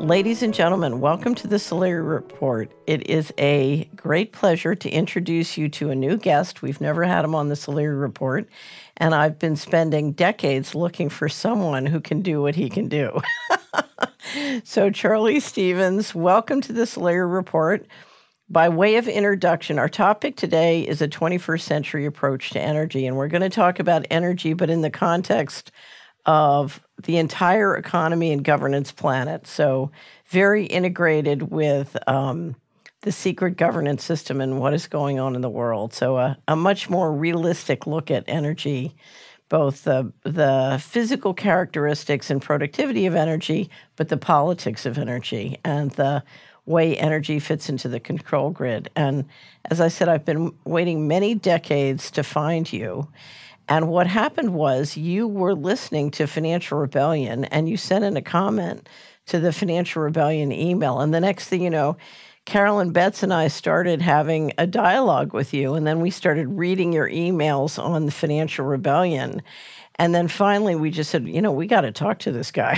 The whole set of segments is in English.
Ladies and gentlemen, welcome to the Solari Report. It is a great pleasure to introduce you to a new guest. We've never had him on the Solari Report, and I've been spending decades looking for someone who can do what he can do. So, Charlie Stevens, welcome to the Solari Report. By way of introduction, our topic today is a 21st century approach to energy, and we're going to talk about energy, but in the context of the entire economy and governance planet. So very integrated with the secret governance system and what is going on in the world. So a much more realistic look at energy, both the physical characteristics and productivity of energy, but the politics of energy and the way energy fits into the control grid. And as I said, I've been waiting many decades to find you. And what happened was you were listening to Financial Rebellion and you sent in a comment to the Financial Rebellion email. And the next thing you know, Carolyn Betts and I started having a dialogue with you. And then we started reading your emails on the Financial Rebellion. And then finally we just said, we got to talk to this guy.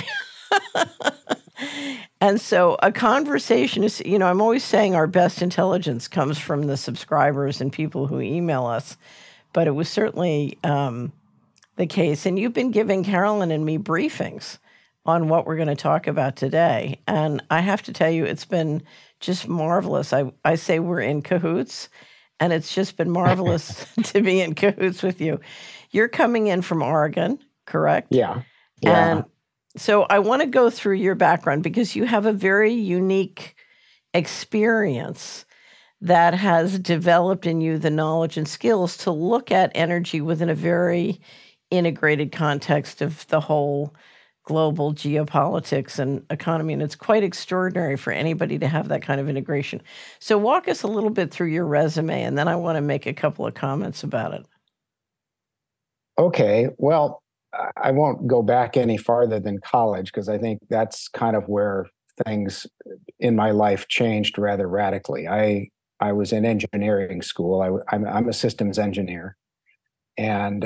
And so a conversation is, I'm always saying our best intelligence comes from the subscribers and people who email us. But it was certainly the case. And you've been giving Carolyn and me briefings on what we're going to talk about today. And I have to tell you, it's been just marvelous. I say we're in cahoots, and it's just been marvelous to be in cahoots with you. You're coming in from Oregon, correct? Yeah. And so I want to go through your background because you have a very unique experience that has developed in you the knowledge and skills to look at energy within a very integrated context of the whole global geopolitics and economy. And it's quite extraordinary for anybody to have that kind of integration. So walk us a little bit through your resume, and then I want to make a couple of comments about it. Okay. Well, I won't go back any farther than college because I think that's kind of where things in my life changed rather radically. I was in engineering school. I'm a systems engineer. And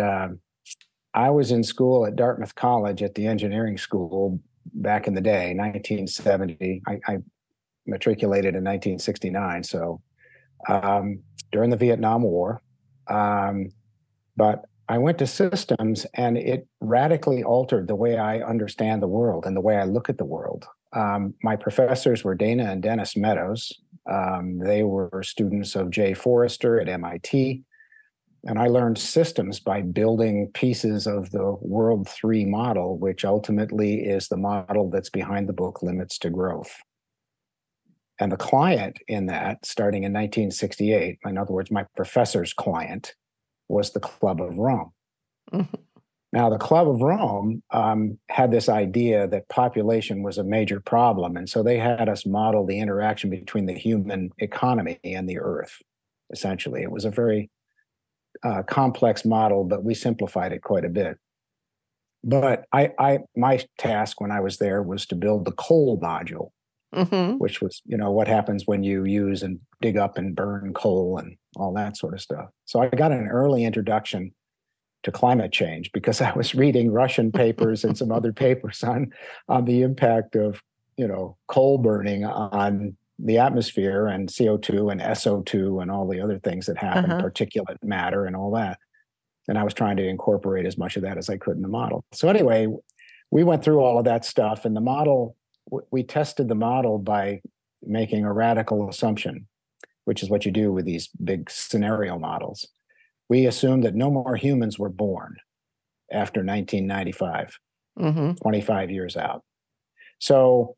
I was in school at Dartmouth College at the engineering school back in the day, 1970. I matriculated in 1969, so during the Vietnam War. But I went to systems, and it radically altered the way I understand the world and the way I look at the world. My professors were Dana and Dennis Meadows. They were students of Jay Forrester at MIT. And I learned systems by building pieces of the World 3 model, which ultimately is the model that's behind the book Limits to Growth. And the client in that, starting in 1968, in other words, my professor's client, was the Club of Rome. Mm-hmm. Now, the Club of Rome had this idea that population was a major problem. And so they had us model the interaction between the human economy and the earth, essentially. It was a very complex model, but we simplified it quite a bit. But my task when I was there was to build the coal module, mm-hmm. which was, what happens when you use and dig up and burn coal and all that sort of stuff. So I got an early introduction to climate change because I was reading Russian papers and some other papers on the impact of, coal burning on the atmosphere and CO2 and SO2 and all the other things that happen, particulate matter and all that. And I was trying to incorporate as much of that as I could in the model. So anyway, we went through all of that stuff, and the model, we tested the model by making a radical assumption, which is what you do with these big scenario models. We assumed that no more humans were born after 1995, 25 years out. So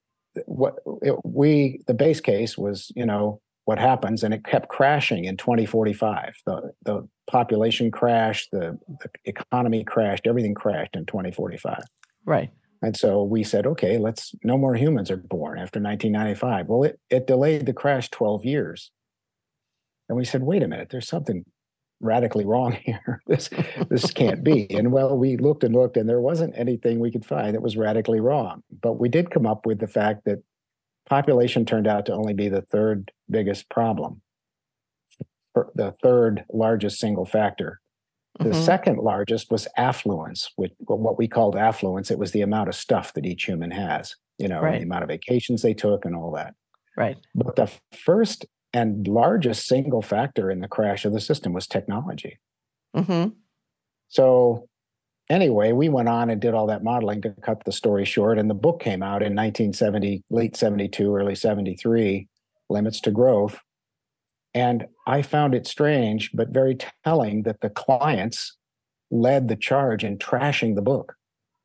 the base case was, what happens, and it kept crashing in 2045. The population crashed, the economy crashed, everything crashed in 2045. Right. And so we said, okay, no more humans are born after 1995. Well, it delayed the crash 12 years. And we said, wait a minute, there's something radically wrong here. This can't be. And well, we looked and looked, and there wasn't anything we could find that was radically wrong. But we did come up with the fact that population turned out to only be the third biggest problem, the third largest single factor. The second largest was affluence, what we called affluence. It was the amount of stuff that each human has. and the Right. amount of vacations they took and all that. Right. But the first and largest single factor in the crash of the system was technology. Mm-hmm. So anyway, we went on and did all that modeling to cut the story short. And the book came out in 1970, late 72, early 73, Limits to Growth. And I found it strange, but very telling that the clients led the charge in trashing the book.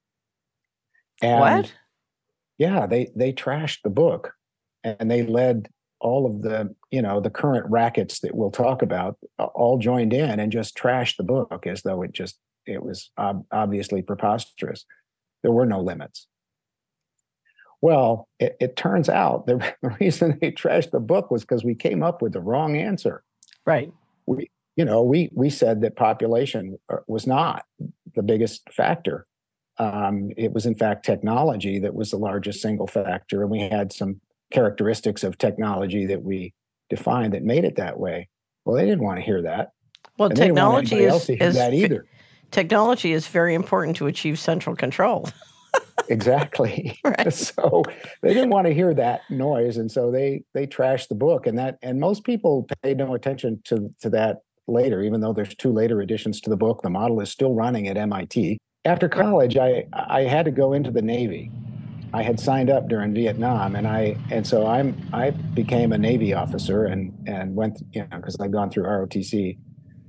And What? yeah, they trashed the book, and they led all of the current rackets that we'll talk about, all joined in and just trashed the book as though it was obviously preposterous. There were no limits. Well, it turns out the reason they trashed the book was because we came up with the wrong answer. Right. We said that population was not the biggest factor. It was in fact technology that was the largest single factor, and we had some characteristics of technology that we defined that made it that way. Well, they didn't want to hear that, Well, and they didn't want anybody else to hear that either. Technology is very important to achieve central control. Exactly. Right. So they didn't want to hear that noise, and so they trashed the book, and most people paid no attention to that later, even though there's 2 later editions to the book. The model is still running at MIT. After college, I had to go into the Navy. I had signed up during Vietnam, and so I became a Navy officer and went, because I'd gone through ROTC,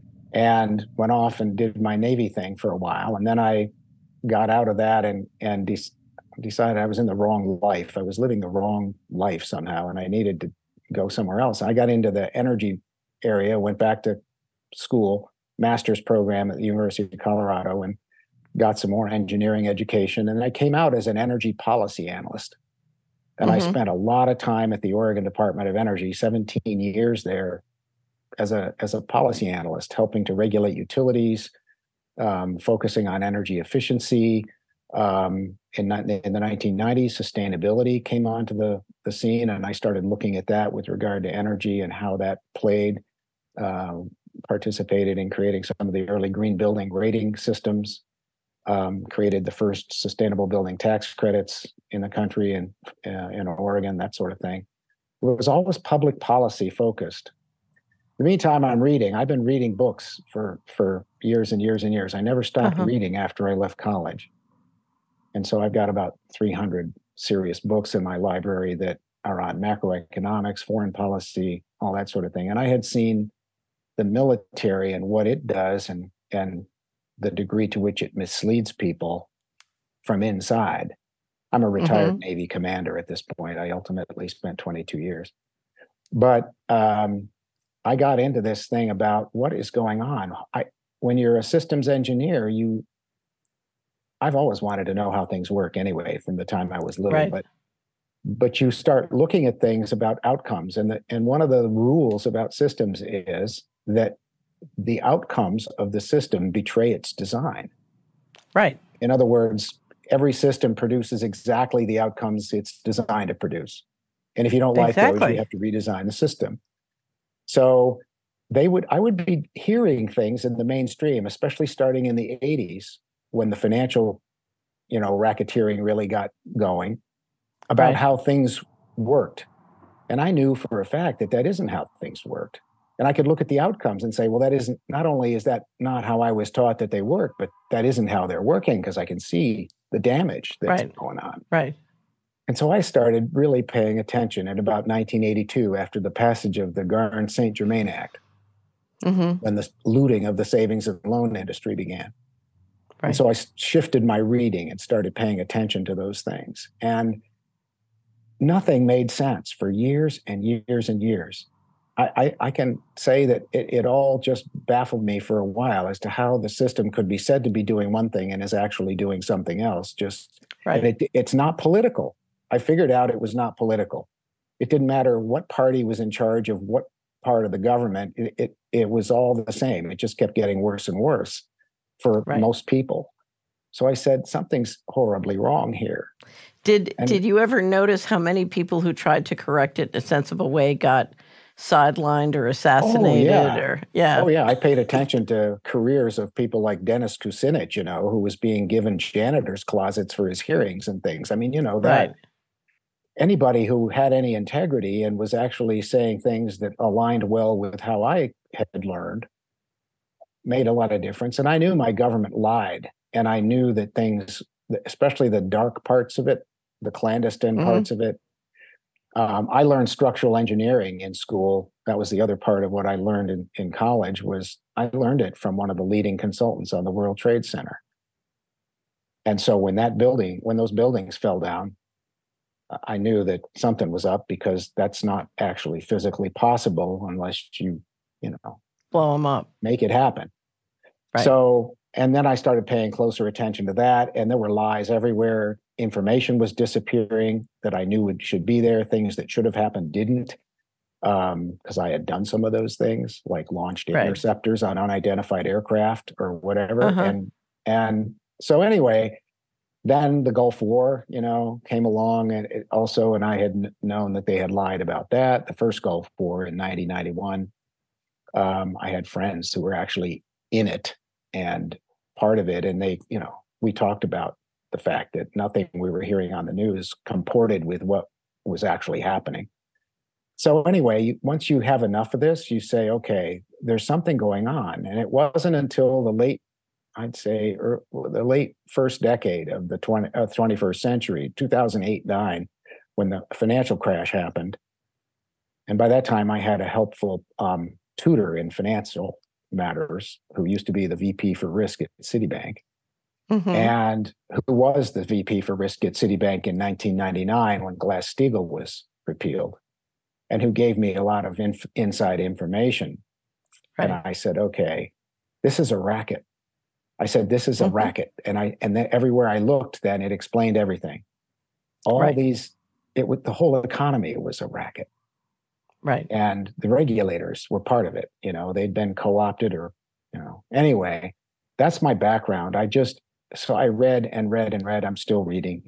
and went off and did my Navy thing for a while, and then I got out of that and decided I was in the wrong life. I was living the wrong life somehow, and I needed to go somewhere else. I got into the energy area, went back to school, master's program at the University of Colorado, and got some more engineering education. And I came out as an energy policy analyst. And I spent a lot of time at the Oregon Department of Energy, 17 years there as a policy analyst, helping to regulate utilities, focusing on energy efficiency. In the 1990s, sustainability came onto the scene, and I started looking at that with regard to energy and how that played, participated in creating some of the early green building rating systems, created the first sustainable building tax credits in the country and in Oregon, that sort of thing. It was always public policy focused. In the meantime, I've been reading books for years and years and years. I never stopped reading after I left college. And so I've got about 300 serious books in my library that are on macroeconomics, foreign policy, all that sort of thing. And I had seen the military and what it does and the degree to which it misleads people from inside. I'm a retired Navy commander at this point. I ultimately spent 22 years. But I got into this thing about what is going on. When you're a systems engineer, I've always wanted to know how things work anyway from the time I was little. Right. But you start looking at things about outcomes, and one of the rules about systems is that the outcomes of the system betray its design. Right. In other words, every system produces exactly the outcomes it's designed to produce. And if you don't like those, you have to redesign the system. So I would be hearing things in the mainstream, especially starting in the 80s when the financial, racketeering really got going, about how things worked. And I knew for a fact that isn't how things worked. And I could look at the outcomes and say, well, not only is that not how I was taught that they work, but that isn't how they're working, because I can see the damage that's going on. Right. And so I started really paying attention in about 1982 after the passage of the Garn-St. Germain Act, when the looting of the savings and loan industry began. Right. And so I shifted my reading and started paying attention to those things. And nothing made sense for years and years and years. I can say that it all just baffled me for a while as to how the system could be said to be doing one thing and is actually doing something else. And it's not political. I figured out it was not political. It didn't matter what party was in charge of what part of the government. It was all the same. It just kept getting worse and worse for most people. So I said, something's horribly wrong here. Did you ever notice how many people who tried to correct it in a sensible way got sidelined or assassinated? Oh yeah. I paid attention to careers of people like Dennis Kucinich, who was being given janitor's closets for his hearings and things. I mean, that anybody who had any integrity and was actually saying things that aligned well with how I had learned made a lot of difference. And I knew my government lied, and I knew that things, especially the dark parts of it, the clandestine Mm-hmm. parts of it. I learned structural engineering in school. That was the other part of what I learned in college. Was I learned it from one of the leading consultants on the World Trade Center. And so when those buildings fell down, I knew that something was up, because that's not actually physically possible unless you know, Blow them up. make it happen. Right. So, and then I started paying closer attention to that, and there were lies everywhere. Information was disappearing that I knew should be there. Things that should have happened didn't, because I had done some of those things, like launched Right. interceptors on unidentified aircraft or whatever. Uh-huh. And so anyway, then the Gulf War, came along, and and I had known that they had lied about that. The first Gulf War in 1991, I had friends who were actually in it and part of it, and we talked about the fact that nothing we were hearing on the news comported with what was actually happening. So anyway, once you have enough of this, you say, okay, there's something going on. And it wasn't until I'd say the late first decade of the 21st century, 2008-9, when the financial crash happened. And by that time, I had a helpful tutor in financial matters who used to be the VP for risk at Citibank, Mm-hmm. and who was the VP for risk at Citibank in 1999 when Glass-Steagall was repealed, and who gave me a lot of inside information. Right. And I said, okay, this is a racket. I said, this is a Mm-hmm. racket. And then everywhere I looked, then it explained everything. Right. The whole economy was a racket. Right. And the regulators were part of it. They'd been co-opted anyway, that's my background. So I read and read and read. I'm still reading,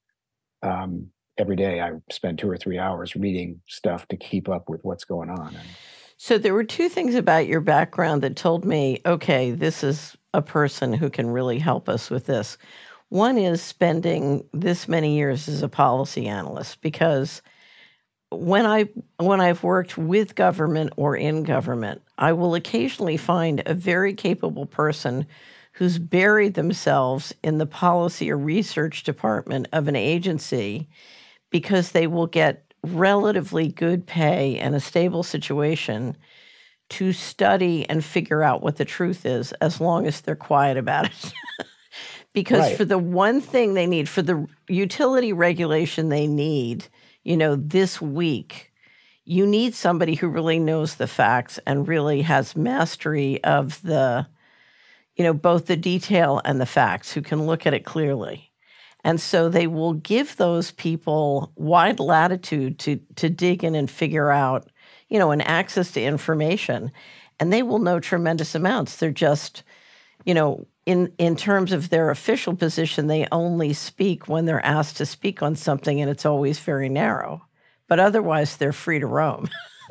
every day I spend 2 or 3 hours reading stuff to keep up with what's going on. So there were two things about your background that told me, okay, this is a person who can really help us with this. One is spending this many years as a policy analyst, because when I've worked with government or in government, I will occasionally find a very capable person who's buried themselves in the policy or research department of an agency because they will get relatively good pay and a stable situation to study and figure out what the truth is, as long as they're quiet about it. Because Right. for the one thing they need, for the utility regulation they need, this week, you need somebody who really knows the facts and really has mastery of both the detail and the facts, who can look at it clearly. And so they will give those people wide latitude to dig in and figure out, and access to information. And they will know tremendous amounts. They're just, in terms of their official position, they only speak when they're asked to speak on something, and it's always very narrow. But otherwise, they're free to roam.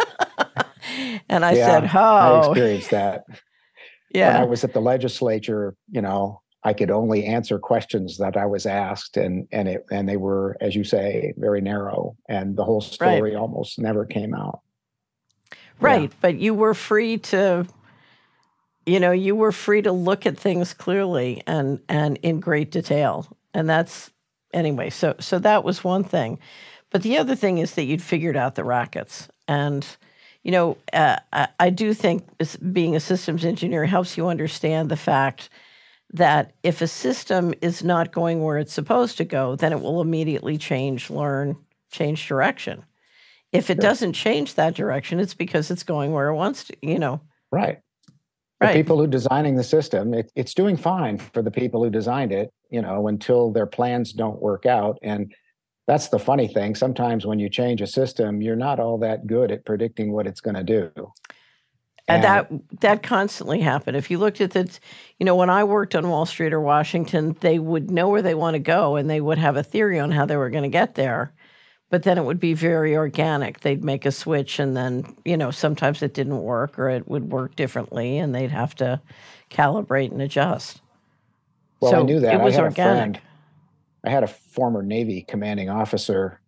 And I said, I experienced that. Yeah. When I was at the legislature, I could only answer questions that I was asked, and they were, as you say, very narrow, and the whole story almost never came out. Right, yeah. But you were free to, look at things clearly and in great detail, and that's anyway. So that was one thing, but the other thing is that you'd figured out the rackets, and I do think being a systems engineer helps you understand the fact that if a system is not going where it's supposed to go, then it will immediately change direction. If it doesn't change that direction, it's because it's going where it wants to, Right. The people who designing the system, it's doing fine for the people who designed it, until their plans don't work out. And that's the funny thing. Sometimes when you change a system, you're not all that good at predicting what it's going to do. And that constantly happened. If you looked at it, when I worked on Wall Street or Washington, they would know where they want to go, and they would have a theory on how they were going to get there. But then it would be very organic. They'd make a switch, and then, sometimes it didn't work, or it would work differently, and they'd have to calibrate and adjust. Well, so I knew that. It was I had organic. I had a former Navy commanding officer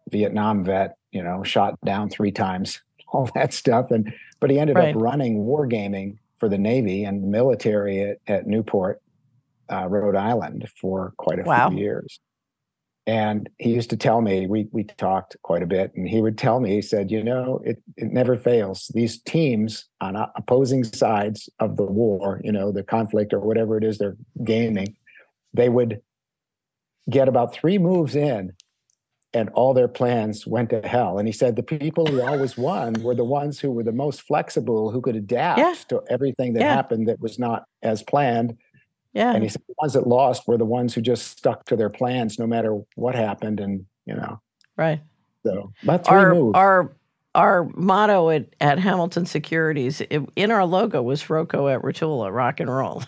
Vietnam vet, shot down 3 times, all that stuff. But he ended up Right. running wargaming for the Navy and the military at Newport, Rhode Island for quite a few Wow. years. And he used to tell me, we talked quite a bit, and he would tell me, he said, it never fails. These teams on opposing sides of the war, the conflict or whatever it is they're gaming, they would get about 3 moves in and all their plans went to hell. And he said the people who always won were the ones who were the most flexible, who could adapt to everything that happened that was not as planned. Yeah. And he said the ones that lost were the ones who just stuck to their plans no matter what happened. And, Right. So about 3 moves. Our motto at Hamilton Securities in our logo was Rocco et Rotula, rock and roll.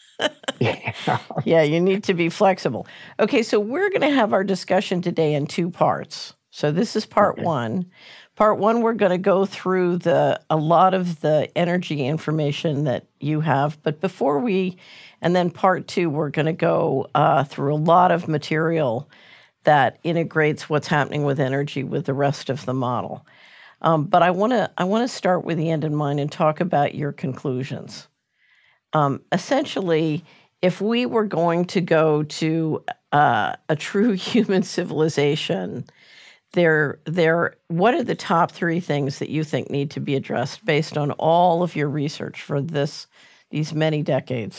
Yeah, you need to be flexible. Okay, so we're going to have our discussion today in 2 parts. So this is part 1. Part 1, we're going to go through a lot of the energy information that you have. But and then part 2, we're going to go through a lot of material that integrates what's happening with energy with the rest of the model. But I want to start with the end in mind and talk about your conclusions. Essentially, if we were going to go to a true human civilization, what are the top 3 things that you think need to be addressed based on all of your research for these many decades?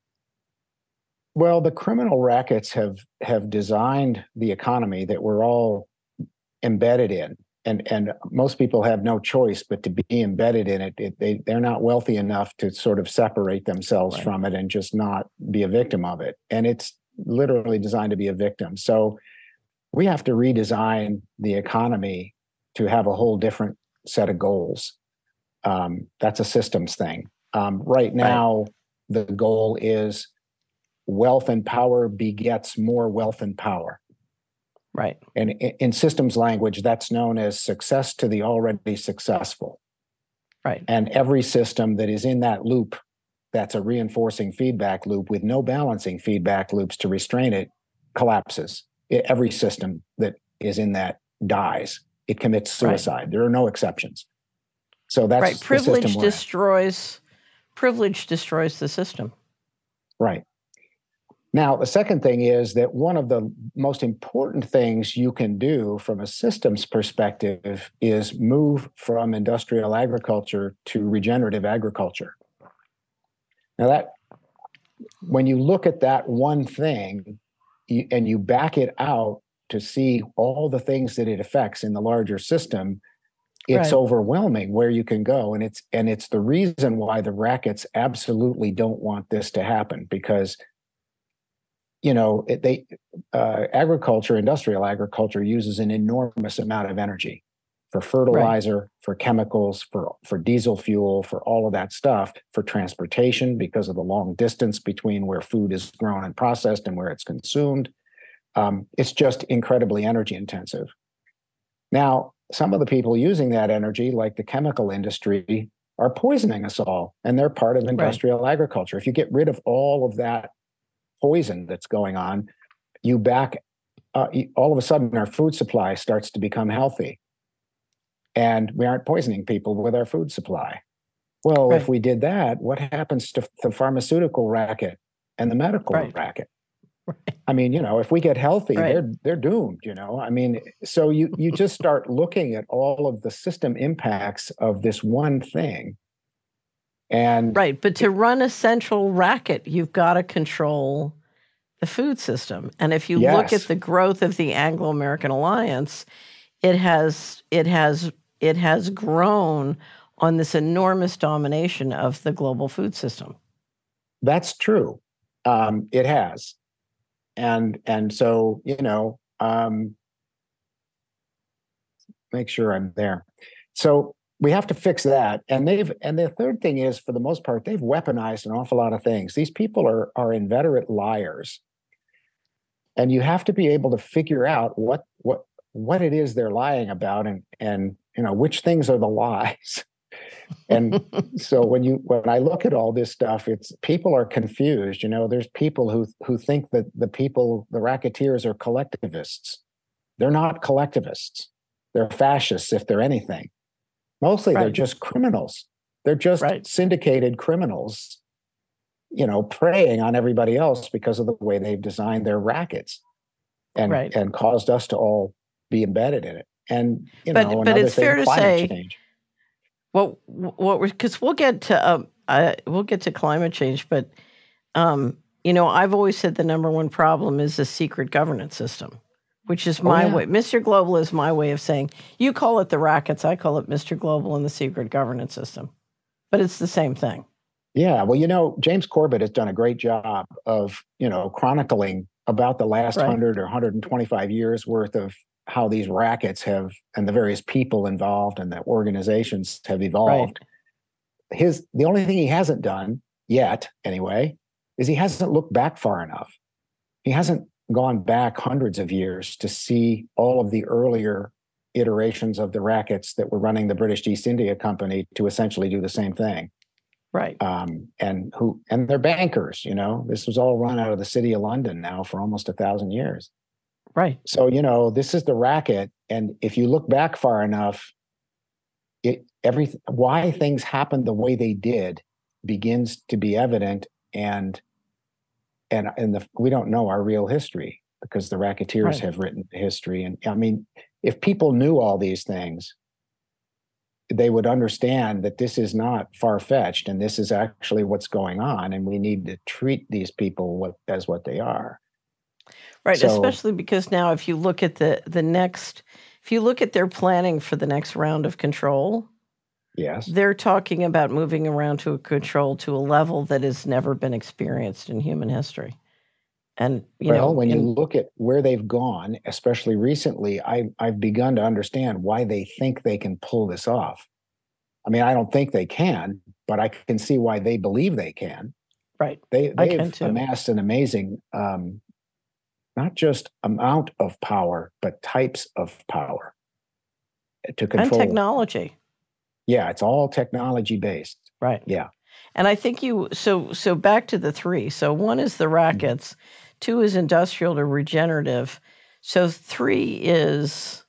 Well, the criminal rackets have designed the economy that we're all embedded in. And most people have no choice but to be embedded in it. They're not wealthy enough to sort of separate themselves from it and just not be a victim of it. And it's literally designed to be a victim. So we have to redesign the economy to have a whole different set of goals. That's a systems thing. Right now, the goal is wealth and power begets more wealth and power. Right. And in systems language, that's known as success to the already successful. Right. And every system that is in that loop, that's a reinforcing feedback loop with no balancing feedback loops to restrain it, collapses. Every system that is in that dies. It commits suicide. Right. There are no exceptions. So that's right. Privilege destroys the system. Right. Now, the second thing is that one of the most important things you can do from a systems perspective is move from industrial agriculture to regenerative agriculture. Now, when you look at that one thing and you back it out to see all the things that it affects in the larger system, it's overwhelming where you can go. And it's the reason why the rackets absolutely don't want this to happen, because industrial agriculture uses an enormous amount of energy for fertilizer, for chemicals, for diesel fuel, for all of that stuff, for transportation because of the long distance between where food is grown and processed and where it's consumed. It's just incredibly energy intensive. Now, some of the people using that energy, like the chemical industry, are poisoning us all, and they're part of industrial agriculture. If you get rid of all of that poison that's going on, all of a sudden our food supply starts to become healthy, and we aren't poisoning people with our food supply. Well, if we did that, what happens to the pharmaceutical racket and the medical racket? I mean, if we get healthy, they're doomed, I mean, so you just start looking at all of the system impacts of this one thing. And but to run a central racket, you've got to control the food system. And if you look at the growth of the Anglo-American Alliance, it has grown on this enormous domination of the global food system. That's true. It has. And so, make sure I'm there. So we have to fix that. And the third thing is, for the most part, they've weaponized an awful lot of things. These people are inveterate liars. And you have to be able to figure out what it is they're lying about and which things are the lies. And so when I look at all this stuff, people are confused. There's people who think that the racketeers are collectivists. They're not collectivists. They're fascists if they're anything. Mostly they're just criminals. They're just syndicated criminals, preying on everybody else because of the way they've designed their rackets and caused us to all be embedded in it. And, but it's fair to say, change. Because we'll get to climate change, but I've always said the number one problem is the secret governance system, which is my way. Mr. Global is my way of saying, you call it the rackets, I call it Mr. Global and the secret governance system, but it's the same thing. Yeah, well, James Corbett has done a great job of, chronicling about the last 100 or 125 years worth of how these rackets have, and the various people involved and the organizations have evolved. The only thing he hasn't done yet, anyway, is he hasn't looked back far enough. He hasn't gone back hundreds of years to see all of the earlier iterations of the rackets that were running the British East India Company to essentially do the same thing. Right. And they're bankers, this was all run out of the city of London now for almost 1,000 years. Right. So, this is the racket. And if you look back far enough, why things happened the way they did begins to be evident. And we don't know our real history because the racketeers have written history. And I mean, if people knew all these things, they would understand that this is not far-fetched and this is actually what's going on. And we need to treat these people as what they are. Right, so, especially because now if you look at if you look at their planning for the next round of control, yes, they're talking about moving around to a control to a level that has never been experienced in human history. And when you look at where they've gone, especially recently, I've begun to understand why they think they can pull this off. I mean, I don't think they can, but I can see why they believe they can. Right, they've amassed an amazing. Not just amount of power, but types of power to control. And technology. Yeah, it's all technology based. Right. Yeah. And I think so back to the three. So one is the rackets, two is industrial to regenerative. So three is.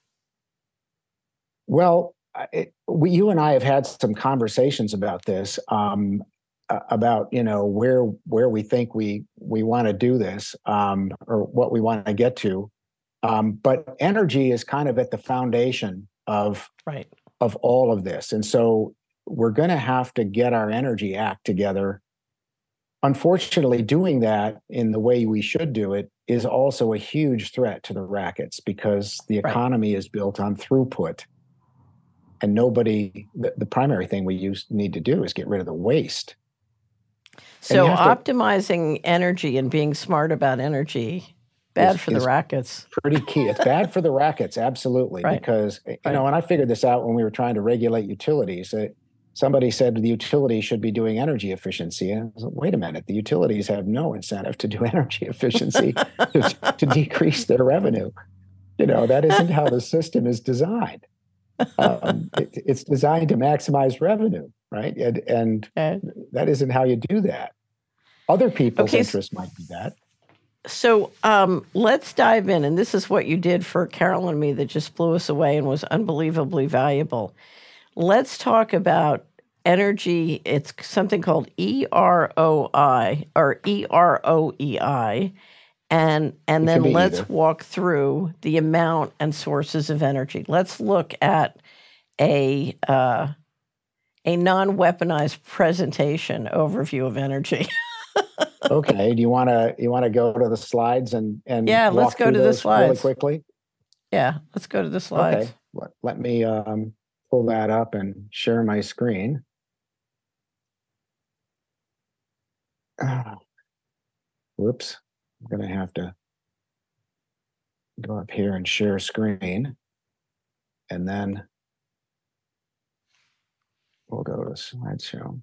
Well, you and I have had some conversations about this. About where we think we want to do this or what we want to get to, but energy is kind of at the foundation of all of this, and so we're going to have to get our energy act together. Unfortunately, doing that in the way we should do it is also a huge threat to the rackets because the economy is built on throughput, and the primary thing we need to do is get rid of the waste. So optimizing energy and being smart about energy, bad for the rackets. Pretty key. It's bad for the rackets, absolutely. Because, and I figured this out when we were trying to regulate utilities. Somebody said the utilities should be doing energy efficiency. And I was like, wait a minute, the utilities have no incentive to do energy efficiency to decrease their revenue. That isn't how the system is designed. It's designed to maximize revenue, right? And that isn't how you do that. Other people's interests might be that. So let's dive in. And this is what you did for Carol and me that just blew us away and was unbelievably valuable. Let's talk about energy. It's something called EROI or EROEI. And then let's walk through the amount and sources of energy. Let's look at a non-weaponized presentation overview of energy. Okay. Do you want to go to the slides and let's go to the slides really quickly? Yeah, let's go to the slides. Okay. Let me pull that up and share my screen. Whoops. I'm going to have to go up here and share screen. And then we'll go to slideshow.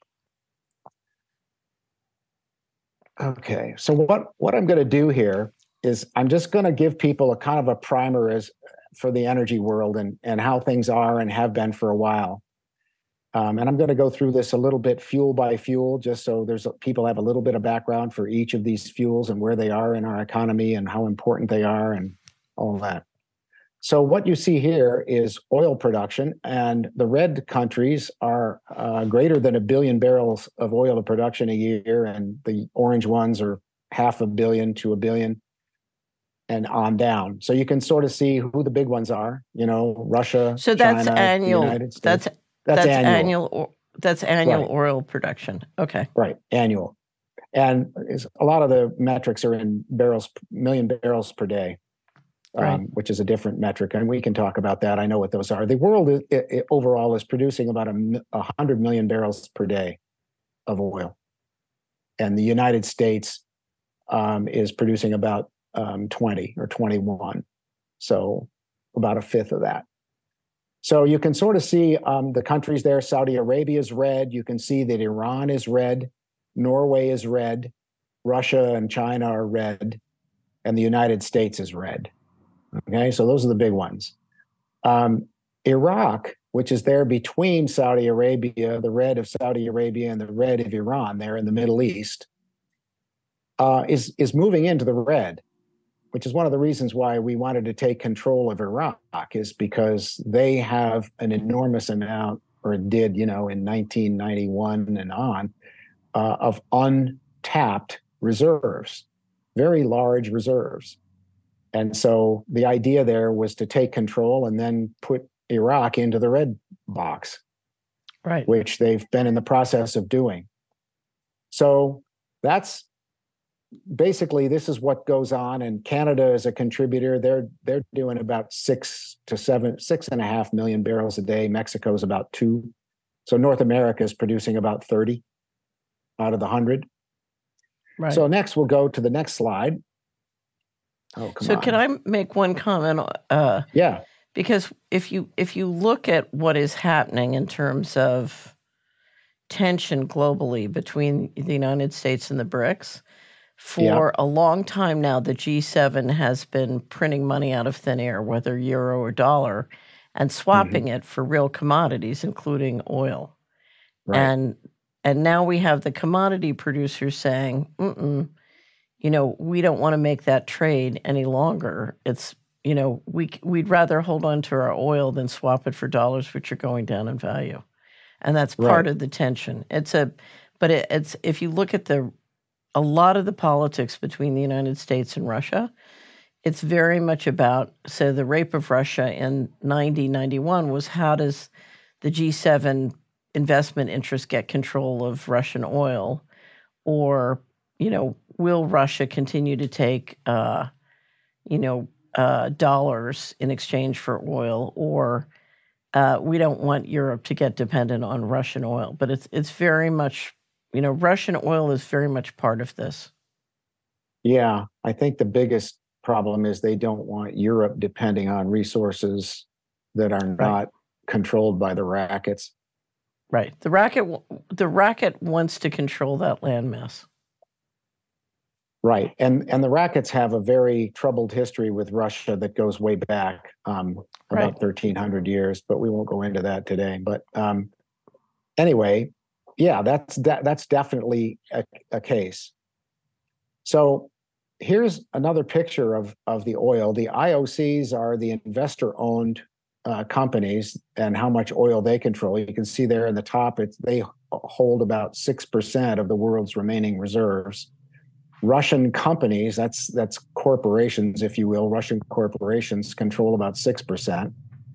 Okay, so what I'm going to do here is I'm just going to give people a kind of a primer for the energy world and how things are and have been for a while. And I'm going to go through this a little bit fuel by fuel, just so people have a little bit of background for each of these fuels and where they are in our economy and how important they are and all that. So what you see here is oil production, and the red countries are greater than 1 billion barrels of oil of production a year, and the orange ones are 500 million to 1 billion, and on down. So you can sort of see who the big ones are. Russia, So that's China, annual. the United States. That's annual. That's annual Right. oil production. Okay. Right, annual. And a lot of the metrics are in million barrels per day. Right. Which is a different metric, and we can talk about that. I know what those are. The world overall is producing about 100 million barrels per day of oil, and the United States is producing about 20 or 21, so about a fifth of that. So you can sort of see the countries there. Saudi Arabia is red. You can see that Iran is red. Norway is red. Russia and China are red, and the United States is red. Okay, so those are the big ones. Iraq, which is there between Saudi Arabia, the red of Saudi Arabia, and the red of Iran, there in the Middle East, is moving into the red, which is one of the reasons why we wanted to take control of Iraq, is because they have an enormous amount, or did, in 1991 and on, of untapped reserves, very large reserves. And so the idea there was to take control and then put Iraq into the red box, right? Which they've been in the process of doing. So that's basically, this is what goes on. And Canada is a contributor. They're doing about 6.5 million barrels a day. Mexico's about 2. So North America is producing about 30 out of the 100. Right. So next we'll go to the next slide. Oh, come on. Can I make one comment? Yeah. Because if you look at what is happening in terms of tension globally between the United States and the BRICS, for a long time now, the G7 has been printing money out of thin air, whether euro or dollar, and swapping it for real commodities, including oil. Right. And now we have the commodity producers saying, we don't want to make that trade any longer. It's, we'd rather hold on to our oil than swap it for dollars, which are going down in value. And that's part of the tension. It's if you look at a lot of the politics between the United States and Russia, it's very much about, so the rape of Russia in 91 was, how does the G7 investment interest get control of Russian oil? Or, will Russia continue to take, dollars in exchange for oil? Or we don't want Europe to get dependent on Russian oil. But it's very much, Russian oil is very much part of this. Yeah, I think the biggest problem is they don't want Europe depending on resources that are not controlled by the rackets. Right. The racket wants to control that landmass. Right. And the rackets have a very troubled history with Russia that goes way back, about 1,300 years, but we won't go into that today. But anyway, yeah, that's definitely a case. So here's another picture of the oil. The IOCs are the investor-owned companies and how much oil they control. You can see there in the top, they hold about 6% of the world's remaining reserves. Russian companies, that's corporations, if you will, Russian corporations control about 6%.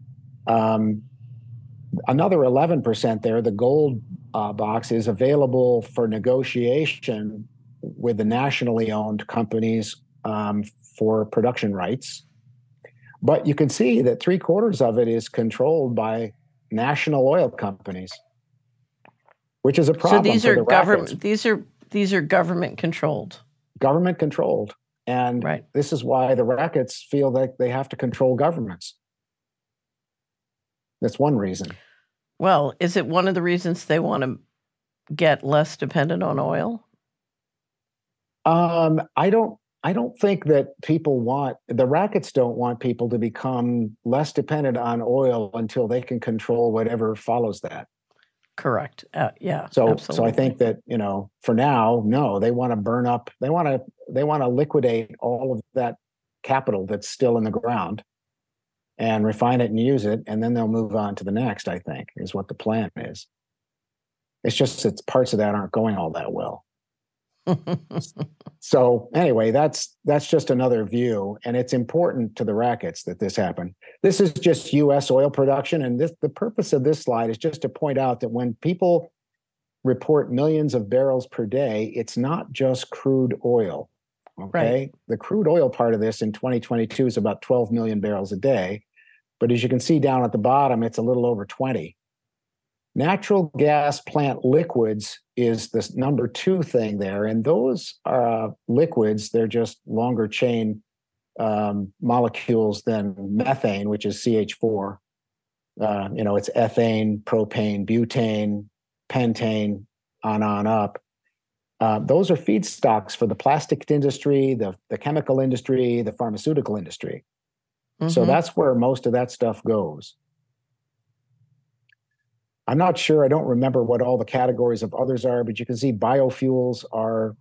Another 11% there, the gold box, is available for negotiation with the nationally owned companies for production rights. But you can see that 3/4 of it is controlled by national oil companies, which is a problem. So these are government. These are government controlled. Government controlled, and this is why the rackets feel like they have to control governments. That's one reason. Well, is it one of the reasons they want to get less dependent on oil? I don't think that the rackets don't want people to become less dependent on oil until they can control whatever follows that. Correct. Yeah. So absolutely. I think that, for now, no, they want to burn up. They want to liquidate all of that capital that's still in the ground, and refine it and use it, and then they'll move on to the next, I think, is what the plan is. It's just that parts of that aren't going all that well. So anyway, that's just another view, and it's important to the rackets that this happened. This is just U.S. oil production, and the purpose of this slide is just to point out that when people report millions of barrels per day, it's not just crude oil. Okay, Right. the crude oil part of this in 2022 is about 12 million barrels a day, but as you can see down at the bottom, it's a little over 20. Natural gas plant liquids is this number 2 thing there. And those are liquids, they're just longer chain molecules than methane, which is CH4. It's ethane, propane, butane, pentane, on up. Those are feedstocks for the plastic industry, the chemical industry, the pharmaceutical industry. Mm-hmm. So that's where most of that stuff goes. I'm not sure. I don't remember what all the categories of others are, but you can see biofuels are,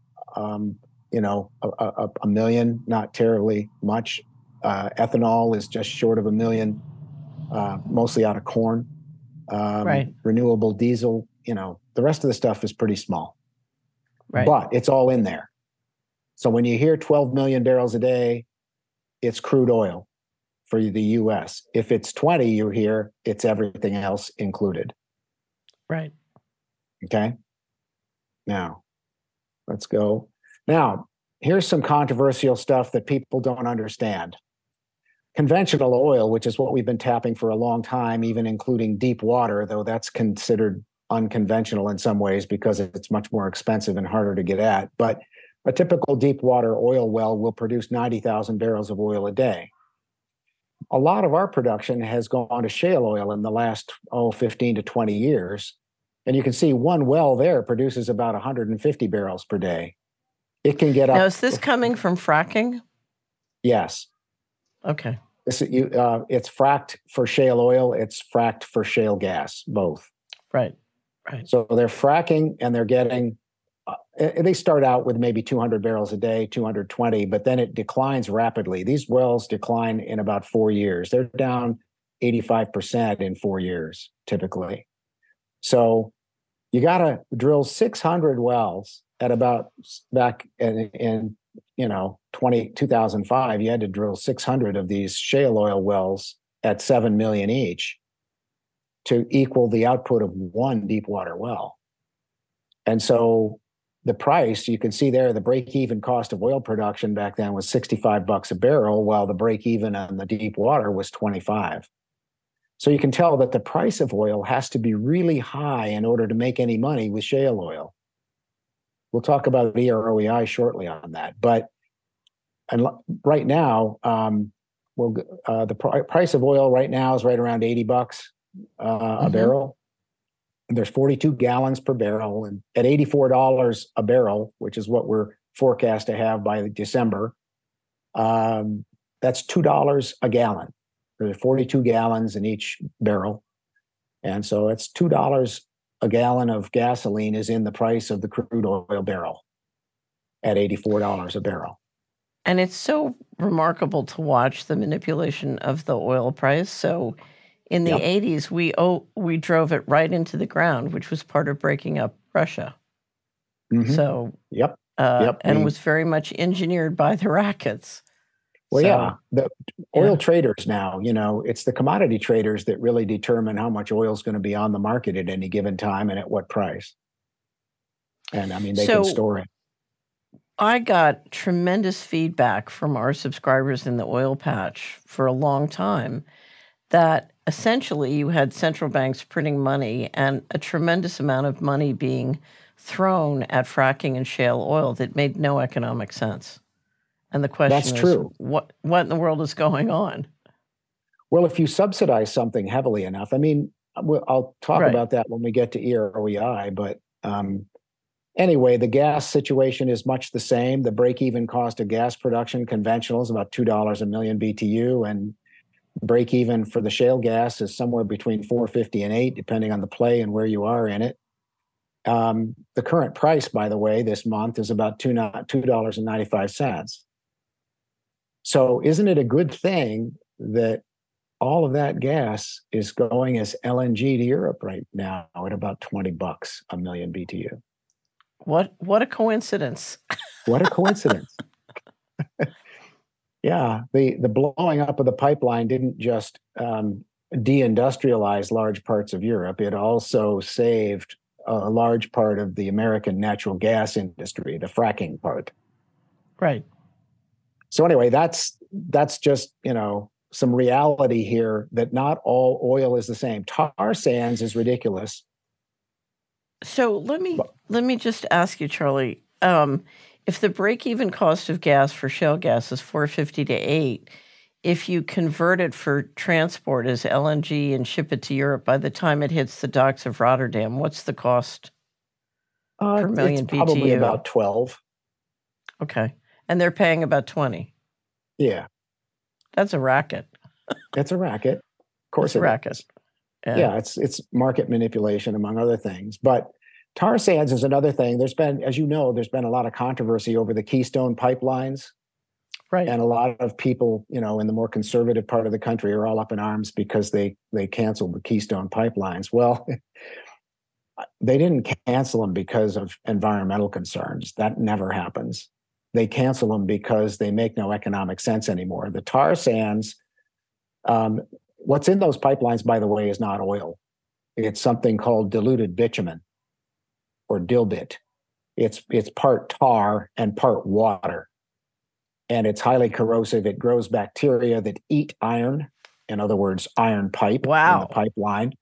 a million, not terribly much. Ethanol is just short of 1 million, mostly out of corn. Right. Renewable diesel, the rest of the stuff is pretty small. Right. But it's all in there. So when you hear 12 million barrels a day, it's crude oil for the U.S. If it's 20, you hear it's everything else included. Right. Okay. Now, let's go. Now, here's some controversial stuff that people don't understand. Conventional oil, which is what we've been tapping for a long time, even including deep water, though that's considered unconventional in some ways because it's much more expensive and harder to get at. But a typical deep water oil well will produce 90,000 barrels of oil a day. A lot of our production has gone to shale oil in the last 15 to 20 years. And you can see one well there produces about 150 barrels per day. It can get up. Now, is this coming from fracking? Yes. Okay. It's fracked for shale oil. It's fracked for shale gas, both. Right. Right. So they're fracking and they're getting, they start out with maybe 200 barrels a day, 220, but then it declines rapidly. These wells decline in about 4 years. They're down 85% in 4 years, typically. So you got to drill 600 wells at about back in 2005, you had to drill 600 of these shale oil wells at 7 million each to equal the output of one deep water well. And so the price, you can see there, the break-even cost of oil production back then was $65 a barrel, while the break-even on the deep water was 25. So you can tell that the price of oil has to be really high in order to make any money with shale oil. We'll talk about EROEI shortly on that. But right now, the price of oil right now is right around $80 a barrel. And there's 42 gallons per barrel. And at $84 a barrel, which is what we're forecast to have by December, that's $2 a gallon. There's 42 gallons in each barrel. And so it's $2 a gallon of gasoline is in the price of the crude oil barrel at $84 a barrel. And it's so remarkable to watch the manipulation of the oil price. So in the 80s, we drove it right into the ground, which was part of breaking up Russia. Mm-hmm. So, and was very much engineered by the rackets. Well, the oil traders now, it's the commodity traders that really determine how much oil is going to be on the market at any given time and at what price. And I mean, they can store it. I got tremendous feedback from our subscribers in the oil patch for a long time that essentially you had central banks printing money and a tremendous amount of money being thrown at fracking and shale oil that made no economic sense. And the question is, what in the world is going on? Well, if you subsidize something heavily enough, I mean, I'll talk about that when we get to EROEI, but anyway, the gas situation is much the same. The break-even cost of gas production, conventional, is about $2 a million BTU, and break-even for the shale gas is somewhere between $4.50 and $8, depending on the play and where you are in it. The current price, by the way, this month is about $2.95. So isn't it a good thing that all of that gas is going as LNG to Europe right now at about $20 a million BTU. What a coincidence. What a coincidence. Yeah, the blowing up of the pipeline didn't just deindustrialize large parts of Europe. It also saved a large part of the American natural gas industry, the fracking part. Right. So anyway, that's just, some reality here that not all oil is the same. Tar sands is ridiculous. So let me just ask you, Charlie, if the break-even cost of gas for shale gas is $4.50 to $8, if you convert it for transport as LNG and ship it to Europe, by the time it hits the docks of Rotterdam, what's the cost per million it's probably BTU? about 12. Okay. And they're paying about 20. Yeah. That's a racket. It's a racket. Of course, it's a racket. Yeah, it's market manipulation, among other things. But tar sands is another thing. There's been a lot of controversy over the Keystone pipelines. Right. And a lot of people, in the more conservative part of the country are all up in arms because they canceled the Keystone pipelines. Well, they didn't cancel them because of environmental concerns. That never happens. They cancel them because they make no economic sense anymore. The tar sands, what's in those pipelines, by the way, is not oil. It's something called diluted bitumen or dilbit. It's part tar and part water. And it's highly corrosive. It grows bacteria that eat iron, in other words, iron pipe in the pipeline.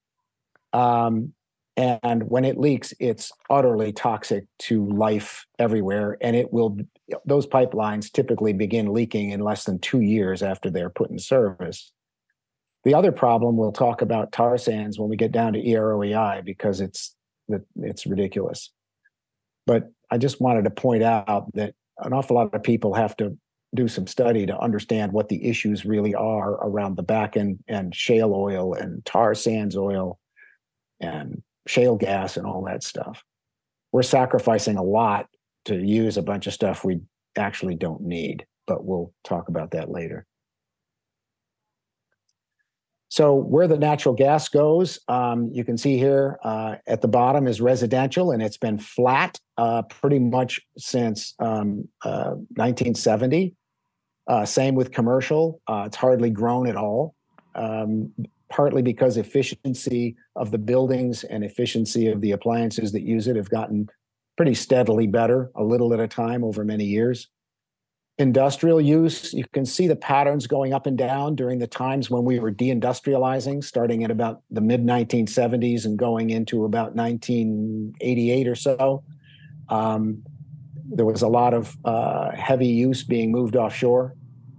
And when it leaks, it's utterly toxic to life everywhere. And those pipelines typically begin leaking in less than 2 years after they're put in service. The other problem, we'll talk about tar sands when we get down to EROEI, because it's ridiculous. But I just wanted to point out that an awful lot of people have to do some study to understand what the issues really are around the Bakken and shale oil and tar sands oil and shale gas and all that stuff. We're sacrificing a lot to use a bunch of stuff we actually don't need, but we'll talk about that later. So where the natural gas goes, you can see here at the bottom is residential, and it's been flat pretty much since 1970. Same with commercial. It's hardly grown at all, partly because efficiency of the buildings and efficiency of the appliances that use it have gotten pretty steadily better, a little at a time over many years. Industrial use, you can see the patterns going up and down during the times when we were deindustrializing, starting at about the mid-1970s and going into about 1988 or so. There was a lot of heavy use being moved offshore.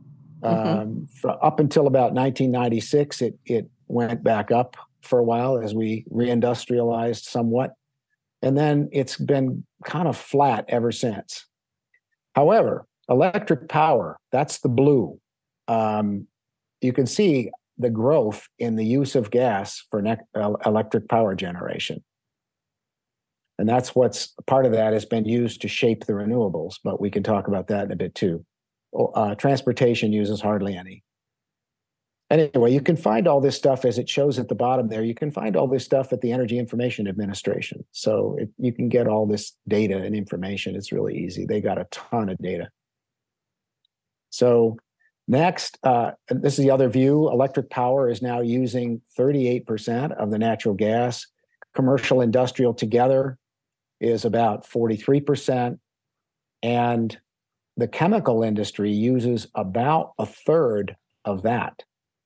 Up until about 1996, it went back up for a while as we reindustrialized somewhat. And then it's been kind of flat ever since. However, electric power, that's the blue. You can see the growth in the use of gas for electric power generation. And that's part of that has been used to shape the renewables, but we can talk about that in a bit too. Transportation uses hardly any. Anyway, you can find all this stuff as it shows at the bottom there. You can find all this stuff at the Energy Information Administration. So you can get all this data and information. It's really easy. They got a ton of data. So next, this is the other view. Electric power is now using 38% of the natural gas. Commercial industrial together is about 43%. And the chemical industry uses about a third of that.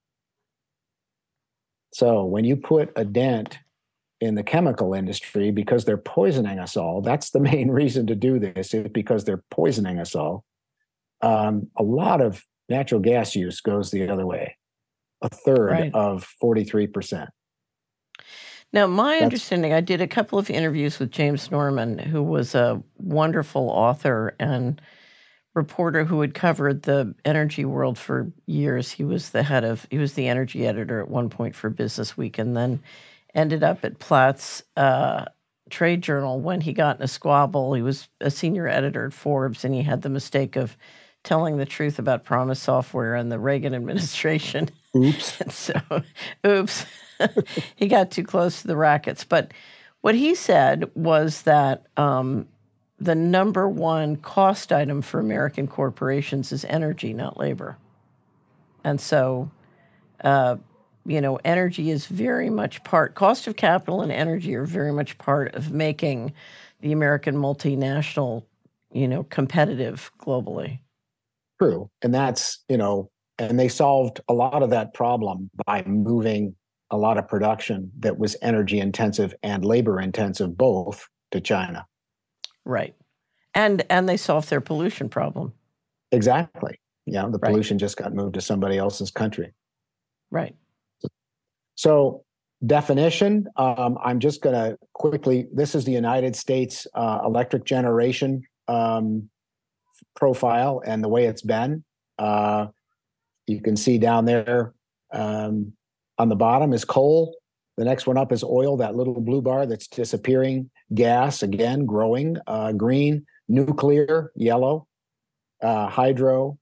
So when you put a dent in the chemical industry because they're poisoning us all, that's the main reason to do this, is because they're poisoning us all. A lot of natural gas use goes the other way, a third of 43%. Now, my understanding, I did a couple of interviews with James Norman, who was a wonderful author and reporter who had covered the energy world for years. He was the energy editor at one point for Business Week, and then ended up at Platts Trade Journal when he got in a squabble. He was a senior editor at Forbes, and he had the mistake of telling the truth about Promise Software and the Reagan administration. Oops. And so, oops, he got too close to the rackets. But what he said was that the number one cost item for American corporations is energy, not labor. And so, energy is very much cost of capital and energy are very much part of making the American multinational, competitive globally. True. And that's, and they solved a lot of that problem by moving a lot of production that was energy intensive and labor intensive both to China. Right. And they solved their pollution problem. Exactly. Yeah, the pollution just got moved to somebody else's country. Right. So definition, I'm just going to quickly, this is the United States electric generation profile and the way it's been. You can see down there on the bottom is coal. The next one up is oil, that little blue bar that's disappearing. Gas, again, growing. Green, nuclear, yellow. Hydro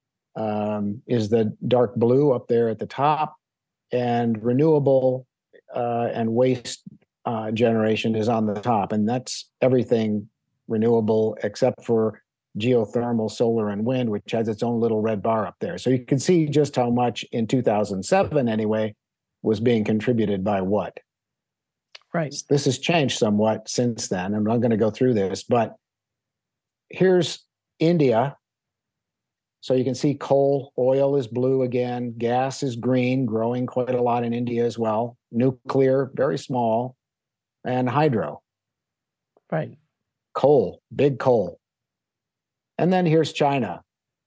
is the dark blue up there at the top. And renewable and waste generation is on the top. And that's everything renewable except for geothermal, solar, and wind, which has its own little red bar up there. So you can see just how much in 2007, anyway, was being contributed by what. Right. This has changed somewhat since then. I'm not going to go through this, but here's India. So you can see coal, oil is blue again, gas is green, growing quite a lot in India as well. Nuclear, very small, and hydro. Right. Coal, big coal. And then here's China.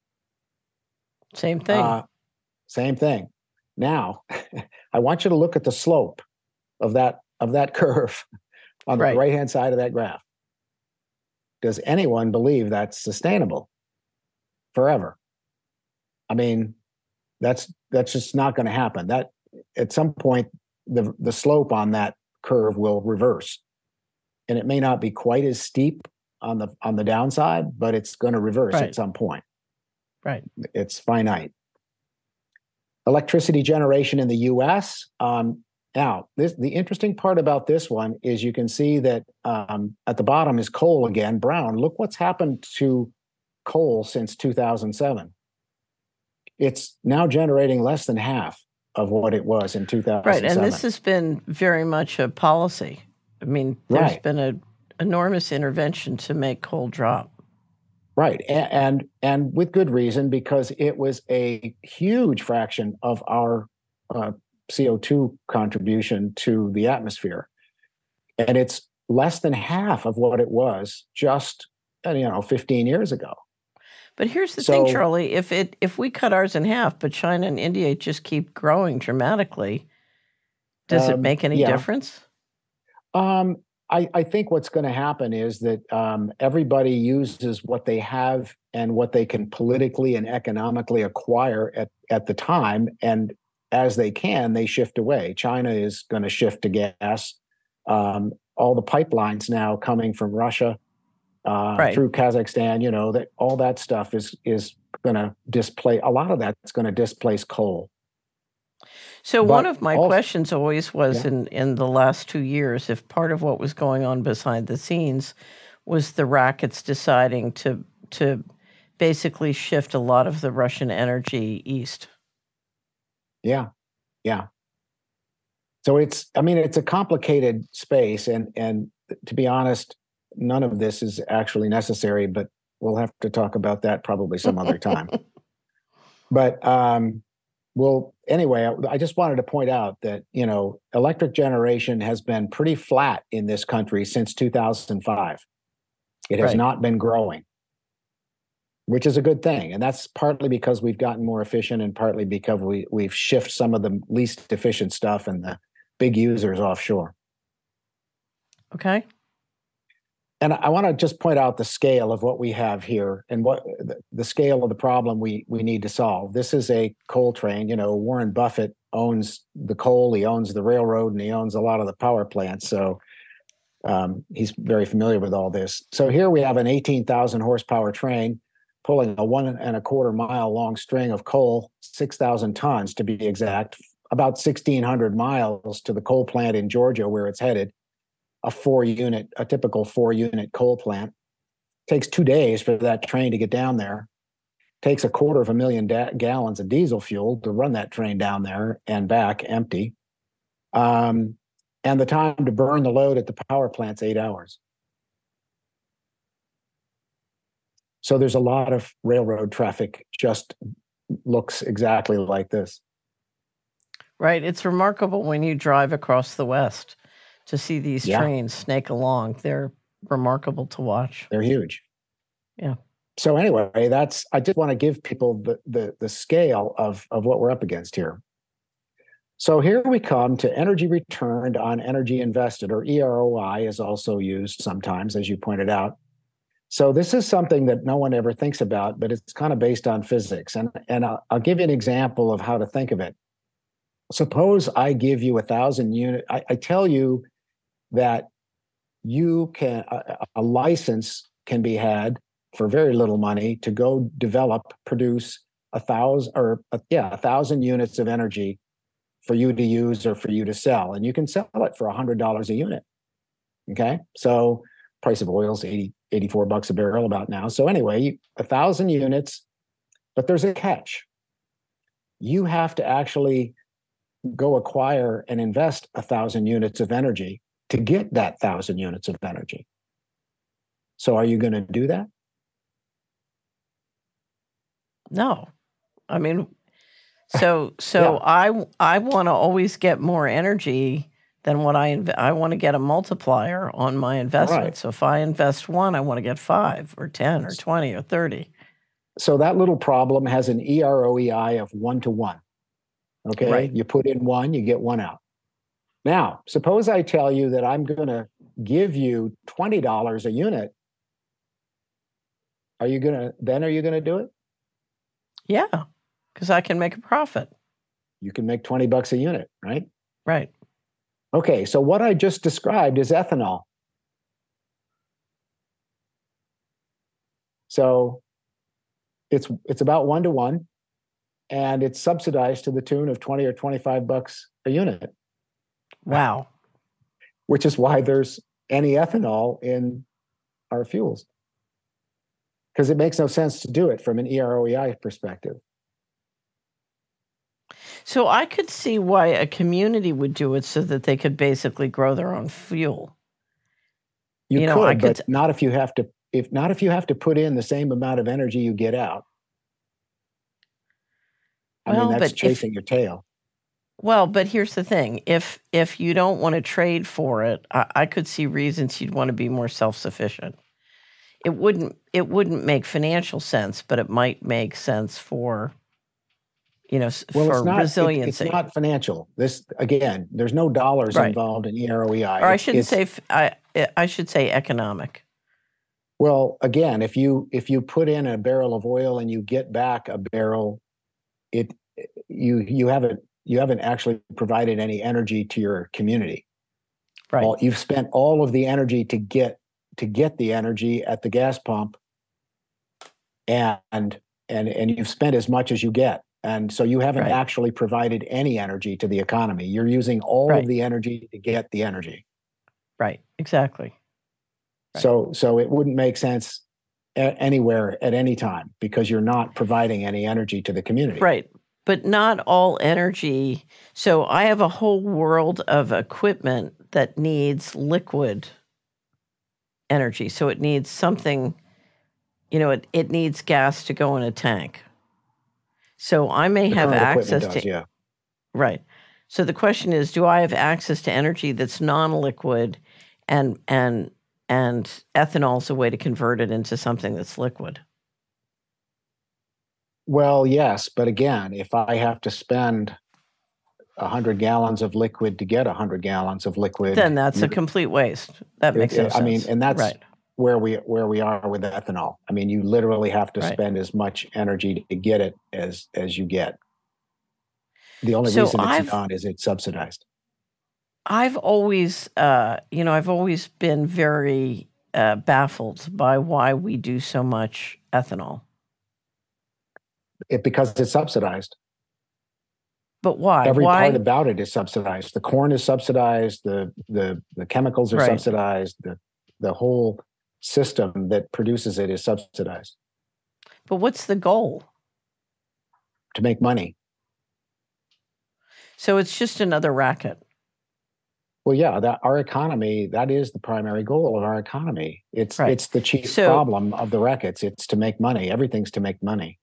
Same thing. Same thing. Now, I want you to look at the slope of that curve on the right-hand side of that graph. Does anyone believe that's sustainable forever? I mean, that's just not going to happen. That at some point, the slope on that curve will reverse, and it may not be quite as steep on the downside, but it's going to reverse at some point. Right. It's finite. Electricity generation in the U.S. Now, the interesting part about this one is you can see that at the bottom is coal again, brown. Look what's happened to coal since 2007. It's now generating less than half of what it was in 2007. Right, and this has been very much a policy. I mean, there's been an enormous intervention to make coal drop. Right, and with good reason, because it was a huge fraction of our CO2 contribution to the atmosphere. And it's less than half of what it was just 15 years ago. But here's the thing, Charlie, if we cut ours in half, but China and India just keep growing dramatically, does it make any difference? I think what's going to happen is that everybody uses what they have and what they can politically and economically acquire at the time. And as they can, they shift away. China is going to shift to gas. All the pipelines now coming from Russia through Kazakhstan, that all that stuff is going to displace, a lot of that's going to displace coal. So one of my questions always was in the last 2 years, if part of what was going on behind the scenes was the rackets deciding to basically shift a lot of the Russian energy east. Yeah. So it's a complicated space, and to be honest, none of this is actually necessary, but we'll have to talk about that probably some other time. But well, anyway, I just wanted to point out that, electric generation has been pretty flat in this country since 2005. It has not been growing, which is a good thing. And that's partly because we've gotten more efficient and partly because we've shifted some of the least efficient stuff and the big users offshore. Okay. And I want to just point out the scale of what we have here and what the scale of the problem we need to solve. This is a coal train. Warren Buffett owns the coal, he owns the railroad, and he owns a lot of the power plants. So he's very familiar with all this. So here we have an 18,000 horsepower train pulling a 1.25 mile long string of coal, 6,000 tons to be exact, about 1,600 miles to the coal plant in Georgia where it's headed, a typical 4-unit coal plant. Takes 2 days for that train to get down there. Takes 250,000 gallons of diesel fuel to run that train down there and back empty. And the time to burn the load at the power plant's 8 hours. So there's a lot of railroad traffic just looks exactly like this. Right. It's remarkable when you drive across the West to see these trains snake along. They're remarkable to watch. They're huge. Yeah. So anyway, I just want to give people the scale of what we're up against here. So here we come to energy returned on energy invested, or EROI is also used sometimes, as you pointed out. So this is something that no one ever thinks about, but it's kind of based on physics. And I'll give you an example of how to think of it. Suppose I give you 1,000 units. I tell you that you can a license can be had for very little money to go produce 1,000 units of energy for you to use or for you to sell, and you can sell it for $100 a unit. Okay, so price of oil is $84 a barrel about now. So anyway, 1,000 units, but there's a catch. You have to actually go acquire and invest 1,000 units of energy to get that 1,000 units of energy. So are you going to do that? No. I mean, so I want to always get more energy than what I want to get a multiplier on my investment. Right. So if I invest 1, I want to get 5 or 10 or 20 or 30. So that little problem has an EROEI of 1 to 1. Okay, right. You put in 1, you get 1 out. Now, suppose I tell you that I'm going to give you $20 a unit. Are you going to do it? Yeah, because I can make a profit. You can make $20 a unit, right? Right. Okay, so what I just described is ethanol. So it's about 1 to 1, and it's subsidized to the tune of $20 or $25 a unit. Wow. Which is why there's any ethanol in our fuels. Because it makes no sense to do it from an EROEI perspective. So I could see why a community would do it so that they could basically grow their own fuel. But not if you have to put in the same amount of energy you get out. I mean, that's chasing your tail. Well, but here's the thing. If you don't want to trade for it, I could see reasons you'd want to be more self-sufficient. It wouldn't make financial sense, but it might make sense for, for resiliency. It's not financial. This, again, there's no dollars involved in EROEI. Or I should say economic. Well, again, if you put in a barrel of oil and you get back a barrel, you haven't actually provided any energy to your community. Right. Well, you've spent all of the energy to get the energy at the gas pump, and you've spent as much as you get. And so you haven't actually provided any energy to the economy. You're using all of the energy to get the energy. Right, exactly. Right. So it wouldn't make sense anywhere at any time because you're not providing any energy to the community. Right, but not all energy. So I have a whole world of equipment that needs liquid energy. So it needs something, it needs gas to go in a tank. So I may have access to. Right. So the question is, do I have access to energy that's non-liquid, and ethanol is a way to convert it into something that's liquid? Well, yes, but again, if I have to spend 100 gallons of liquid to get 100 gallons of liquid, then that's a complete waste. That makes no sense. I mean, and that's where we are with ethanol. I mean, you literally have to spend as much energy to get it as you get. The only reason it's not is it's subsidized. I've always, been very baffled by why we do so much ethanol. Because it's subsidized. But why? Every Why? part about it is subsidized. The corn is subsidized. The chemicals are Right. subsidized. The whole system that produces it is subsidized But what's the goal? to make money. So it's just another racket. Well, yeah, that our economy, that is the primary goal of our economy. It's Right. it's the chief So problem of the rackets. It's to make money. Everything's to make money.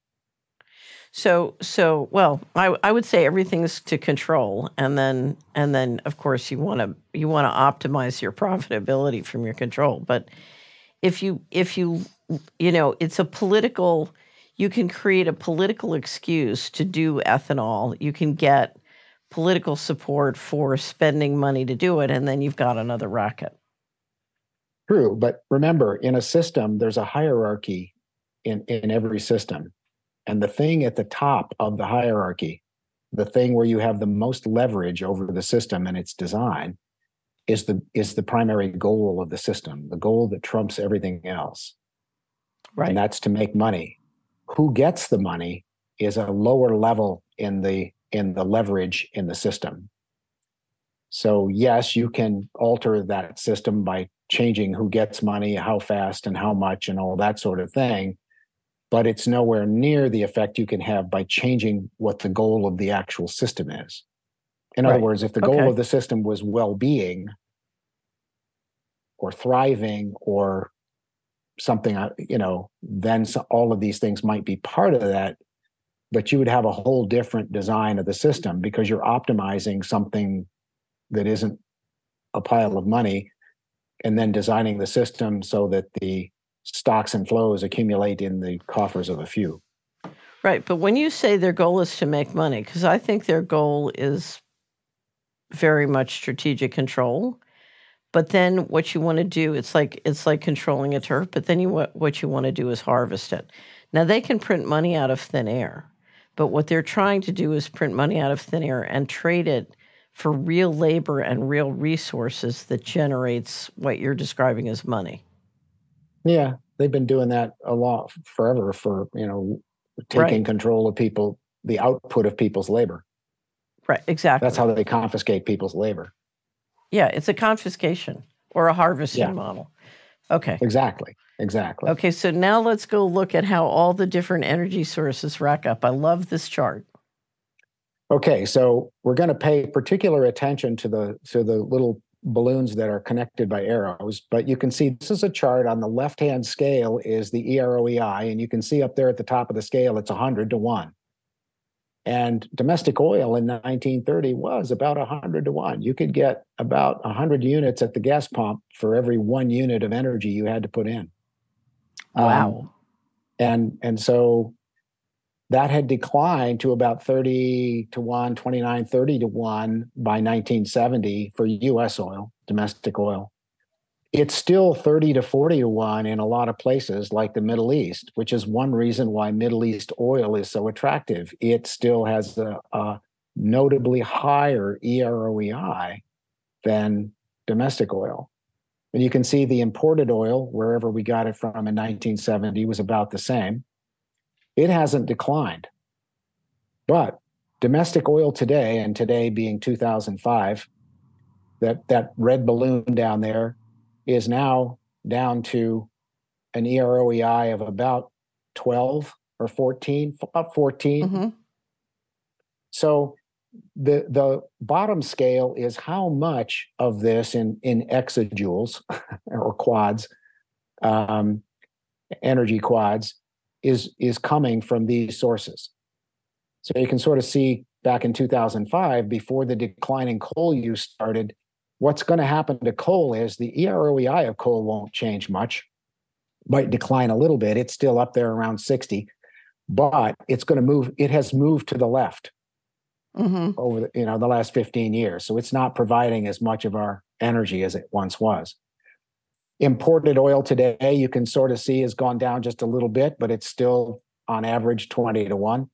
well, I would say everything's to control, and then of course you want to optimize your profitability from your control. But if you it's a political, you can create a political excuse to do ethanol. You can get political support for spending money to do it, and then you've got another racket. True, but remember, in a system, there's a hierarchy in every system. And the thing at the top of the hierarchy, the thing where you have the most leverage over the system and its design, is the primary goal of the system, the goal that trumps everything else. Right. And that's to make money. Who gets the money is a lower level in the leverage in the system. So yes, you can alter that system by changing who gets money, how fast and how much and all that sort of thing. But it's nowhere near the effect you can have by changing what the goal of the actual system is. In other words, if the goal of the system was well-being or thriving or something, then all of these things might be part of that, but you would have a whole different design of the system because you're optimizing something that isn't a pile of money and then designing the system so that the stocks and flows accumulate in the coffers of a few. Right. But when you say their goal is to make money, because I think their goal is very much strategic control. But then what you want to do, it's like controlling a turf, but then what you want to do is harvest it. Now they can print money out of thin air, but what they're trying to do is print money out of thin air and trade it for real labor and real resources that generates what you're describing as money. Yeah, they've been doing that a lot forever for, taking control of people, the output of people's labor. Right, exactly. That's how they confiscate people's labor. Yeah, it's a confiscation or a harvesting model. Okay. Exactly. Okay, so now let's go look at how all the different energy sources rack up. I love this chart. Okay, so we're going to pay particular attention to the little balloons that are connected by arrows, but you can see this is a chart. On the left-hand scale is the EROEI, and you can see up there at the top of the scale, it's 100 to 1. And domestic oil in 1930 was about 100 to 1. You could get about 100 units at the gas pump for every 1 unit of energy you had to put in. Wow. And so that had declined to about 30 to 1, 29, 30 to 1 by 1970 for US oil, domestic oil. It's still 30 to 40 to 1 in a lot of places like the Middle East, which is one reason why Middle East oil is so attractive. It still has a notably higher EROEI than domestic oil. And you can see the imported oil, wherever we got it from in 1970, was about the same. It hasn't declined. But domestic oil today, and today being 2005, that red balloon down there is now down to an EROEI of about 12 or 14, about 14. Mm-hmm. So the bottom scale is how much of this in exajoules or quads, energy quads, is coming from these sources. So you can sort of see back in 2005, before the decline in coal use started, what's going to happen to coal is the EROEI of coal won't change much, might decline a little bit. It's still up there around 60, but it's going to move. It has moved to the left over the last 15 years. So it's not providing as much of our energy as it once was. Imported oil today, you can sort of see, has gone down just a little bit, but it's still on average 20 to 1.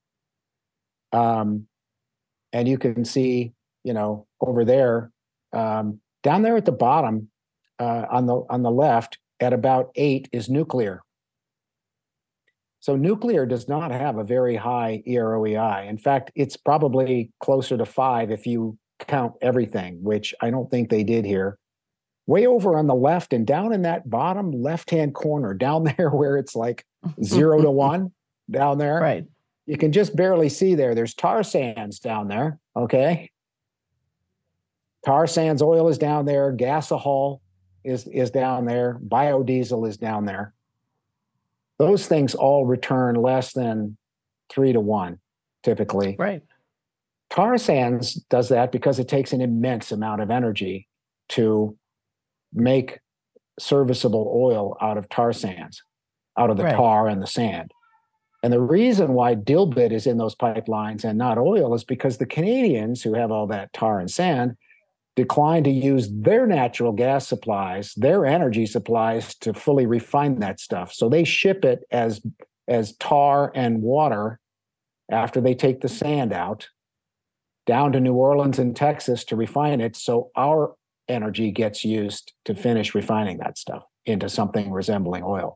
And you can see, over there, down there at the bottom, on the left, at about 8 is nuclear. So nuclear does not have a very high EROEI. In fact, it's probably closer to 5 if you count everything, which I don't think they did here. Way over on the left and down in that bottom left-hand corner, down there where it's like 0 to 1, down there. Right. You can just barely see there. There's tar sands down there, okay? Tar sands oil is down there. Gasohol is down there. Biodiesel is down there. Those things all return less than 3 to 1, typically. Right. Tar sands does that because it takes an immense amount of energy to make serviceable oil out of tar sands, out of the tar and the sand. And the reason why dilbit is in those pipelines and not oil is because the Canadians, who have all that tar and sand, decline to use their natural gas supplies, their energy supplies, to fully refine that stuff. So they ship it as tar and water after they take the sand out down to New Orleans and Texas to refine it. So our energy gets used to finish refining that stuff into something resembling oil.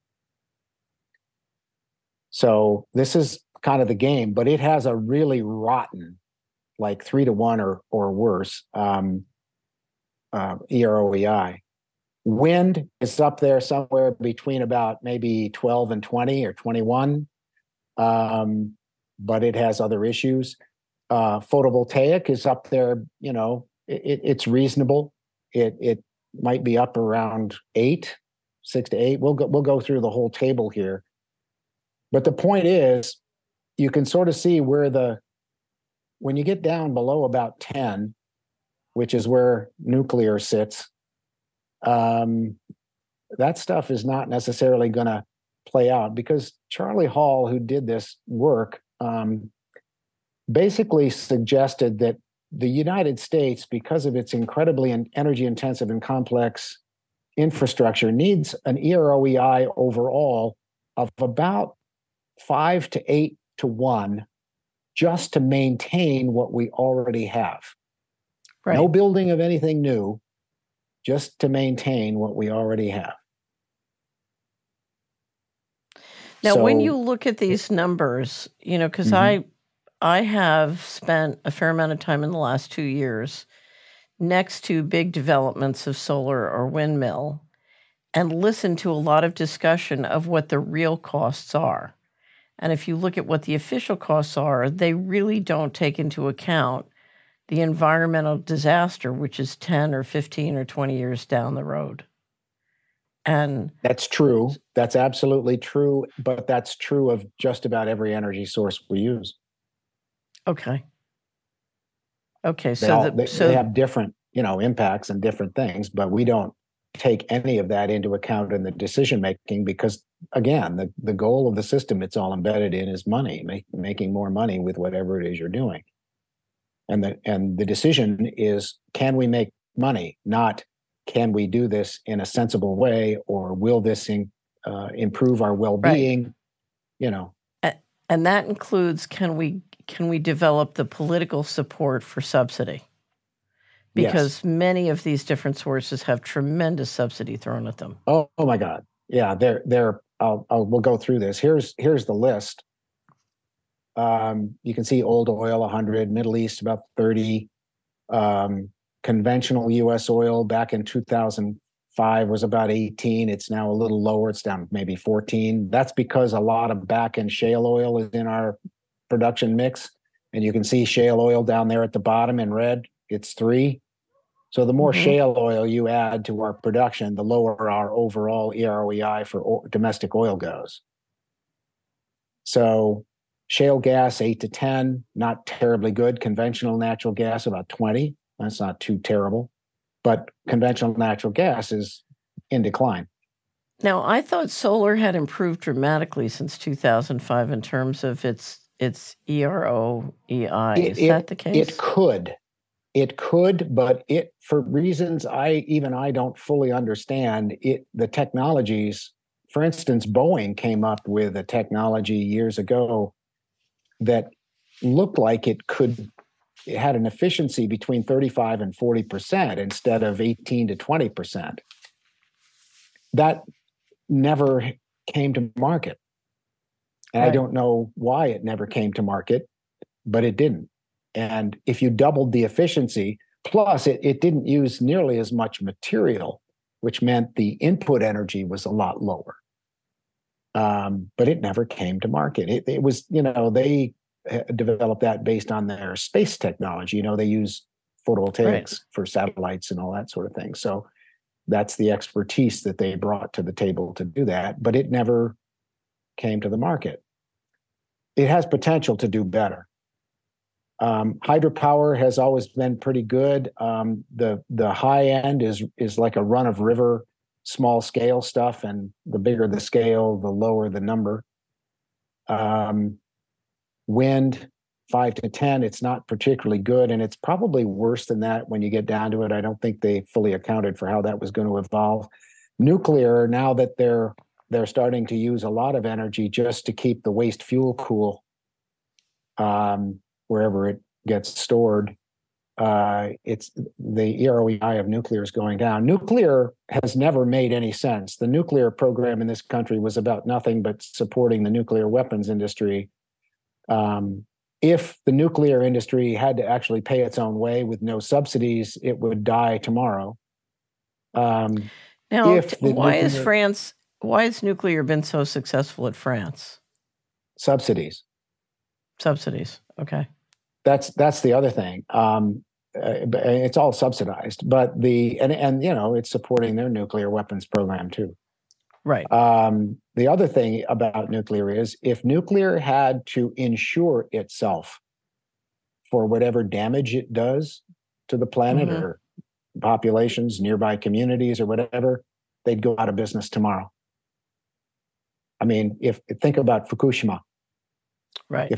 So this is kind of the game, but it has a really rotten, like 3 to 1 or worse, EROEI. Wind is up there somewhere between about maybe 12 and 20 or 21, but it has other issues. Photovoltaic is up there, you know, it's reasonable. It might be up around 6 to 8. We'll go through the whole table here. But the point is, you can sort of see where when you get down below about 10, which is where nuclear sits, that stuff is not necessarily going to play out, because Charlie Hall, who did this work, basically suggested that the United States, because of its incredibly energy intensive and complex infrastructure, needs an EROEI overall of about 5 to 8 to 1 just to maintain what we already have. Right. No building of anything new, just to maintain what we already have. Now, when you look at these numbers, you know, because I have spent a fair amount of time in the last 2 years next to big developments of solar or windmill and listened to a lot of discussion of what the real costs are. And if you look at what the official costs are, they really don't take into account the environmental disaster, which is 10 or 15 or 20 years down the road. And that's true. That's absolutely true. But that's true of just about every energy source we use. Okay. So they have different, you know, impacts and different things, but we don't take any of that into account in the decision making, because again, the goal of the system it's all embedded in is money, making more money with whatever it is you're doing. And the decision is, can we make money? Not, can we do this in a sensible way, or will this improve our well-being? Right. You know, and that includes, can we develop the political support for subsidy? Because many of these different sources have tremendous subsidy thrown at them. Oh my God. Yeah, we'll go through this. Here's the list. You can see old oil 100, Middle East about 30, conventional U.S. oil back in 2005 was about 18. It's now a little lower. It's down maybe 14. That's because a lot of back-end shale oil is in our production mix. And you can see shale oil down there at the bottom in red. It's 3. So the more shale oil you add to our production, the lower our overall EROEI for domestic oil goes. So shale gas, 8 to 10, not terribly good. Conventional natural gas, about 20. That's not too terrible. But conventional natural gas is in decline. Now, I thought solar had improved dramatically since 2005 in terms of its EROEI. Is that the case? It could, but for reasons I don't fully understand, the technologies, for instance, Boeing came up with a technology years ago that looked like it had an efficiency between 35 and 40% instead of 18 to 20%. That never came to market. And I don't know why it never came to market, but it didn't. And if you doubled the efficiency, plus it didn't use nearly as much material, which meant the input energy was a lot lower. But it never came to market. It was, they developed that based on their space technology. They use photovoltaics for satellites and all that sort of thing. So that's the expertise that they brought to the table to do that, but it never came to the market. It has potential to do better. Hydropower has always been pretty good. The high end is like a run of river, small scale stuff, and the bigger the scale, the lower the number. Wind, 5 to 10, it's not particularly good, and it's probably worse than that when you get down to it. I don't think they fully accounted for how that was going to evolve. Nuclear, now that they're starting to use a lot of energy just to keep the waste fuel cool, wherever it gets stored, it's the ROEI of nuclear is going down. Nuclear has never made any sense. The nuclear program in this country was about nothing but supporting the nuclear weapons industry. If the nuclear industry had to actually pay its own way with no subsidies, it would die tomorrow. Now, why has nuclear been so successful at France? Subsidies. Okay. That's the other thing. It's all subsidized, but it's supporting their nuclear weapons program too. Right. The other thing about nuclear is if nuclear had to insure itself for whatever damage it does to the planet or populations, nearby communities or whatever, they'd go out of business tomorrow. I mean, think about Fukushima. Right.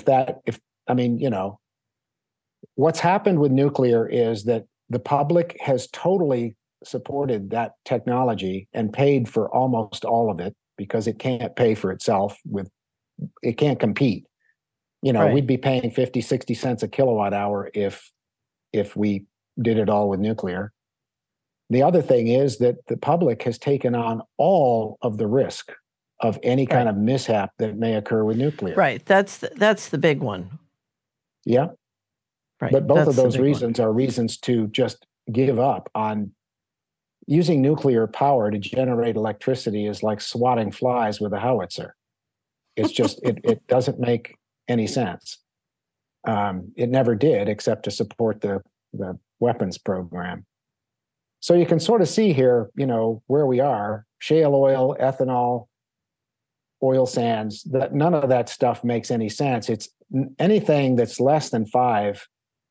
What's happened with nuclear is that the public has totally supported that technology and paid for almost all of it because it can't pay for itself it can't compete. We'd be paying 50, 60 cents a kilowatt hour if we did it all with nuclear. The other thing is that the public has taken on all of the risk of any kind of mishap that may occur with nuclear. Right. That's the big one. Yeah. Right. But both of those reasons are reasons to just give up on using nuclear power to generate electricity is like swatting flies with a howitzer. It's just, it doesn't make any sense. It never did, except to support the weapons program. So you can sort of see here, where we are: shale oil, ethanol, oil sands. That none of that stuff makes any sense. It's anything that's less than 5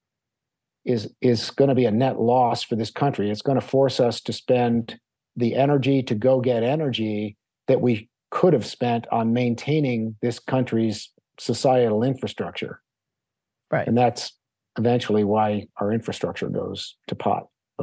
is going to be a net loss for this country. It's going to force us to spend the energy to go get energy that we could have spent on maintaining this country's societal infrastructure. Right. And that's eventually why our infrastructure goes to pot.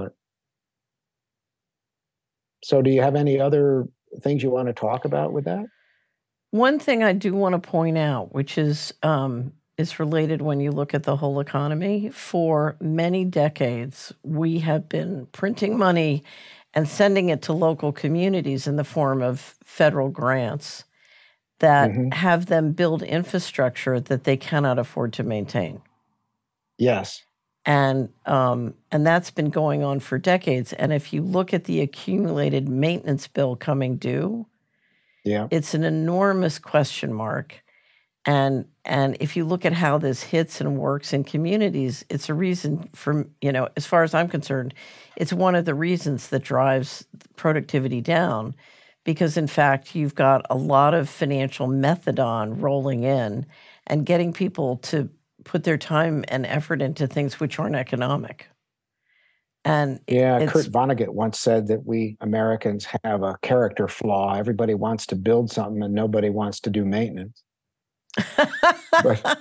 So do you have any other things you want to talk about with that? One thing I do want to point out, which is related when you look at the whole economy. For many decades, we have been printing money and sending it to local communities in the form of federal grants that have them build infrastructure that they cannot afford to maintain. Yes. And that's been going on for decades. And if you look at the accumulated maintenance bill coming due, it's an enormous question mark. And if you look at how this hits and works in communities, it's a reason for, as far as I'm concerned, it's one of the reasons that drives productivity down, because in fact, you've got a lot of financial methadone rolling in and getting people to put their time and effort into things which aren't economic. And Kurt Vonnegut once said that we Americans have a character flaw. Everybody wants to build something and nobody wants to do maintenance. but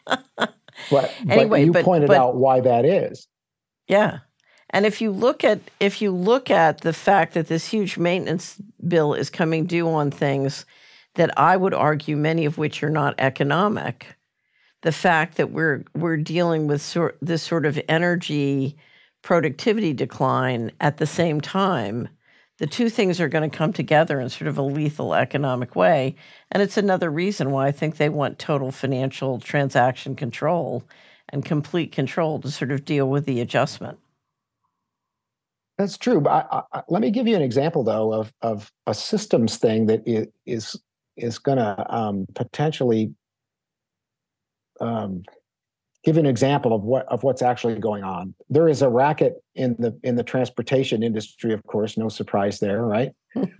you pointed out why that is. Yeah. And if you look at the fact that this huge maintenance bill is coming due on things that I would argue many of which are not economic, the fact that we're dealing with this sort of energy productivity decline at the same time the two things are going to come together in sort of a lethal economic way. And it's another reason why I think they want total financial transaction control and complete control to sort of deal with the adjustment. That's true. But let me give you an example, though, of a systems thing that is going to potentially give an example of what's actually going on. There is a racket in the transportation industry, of course, no surprise there, right?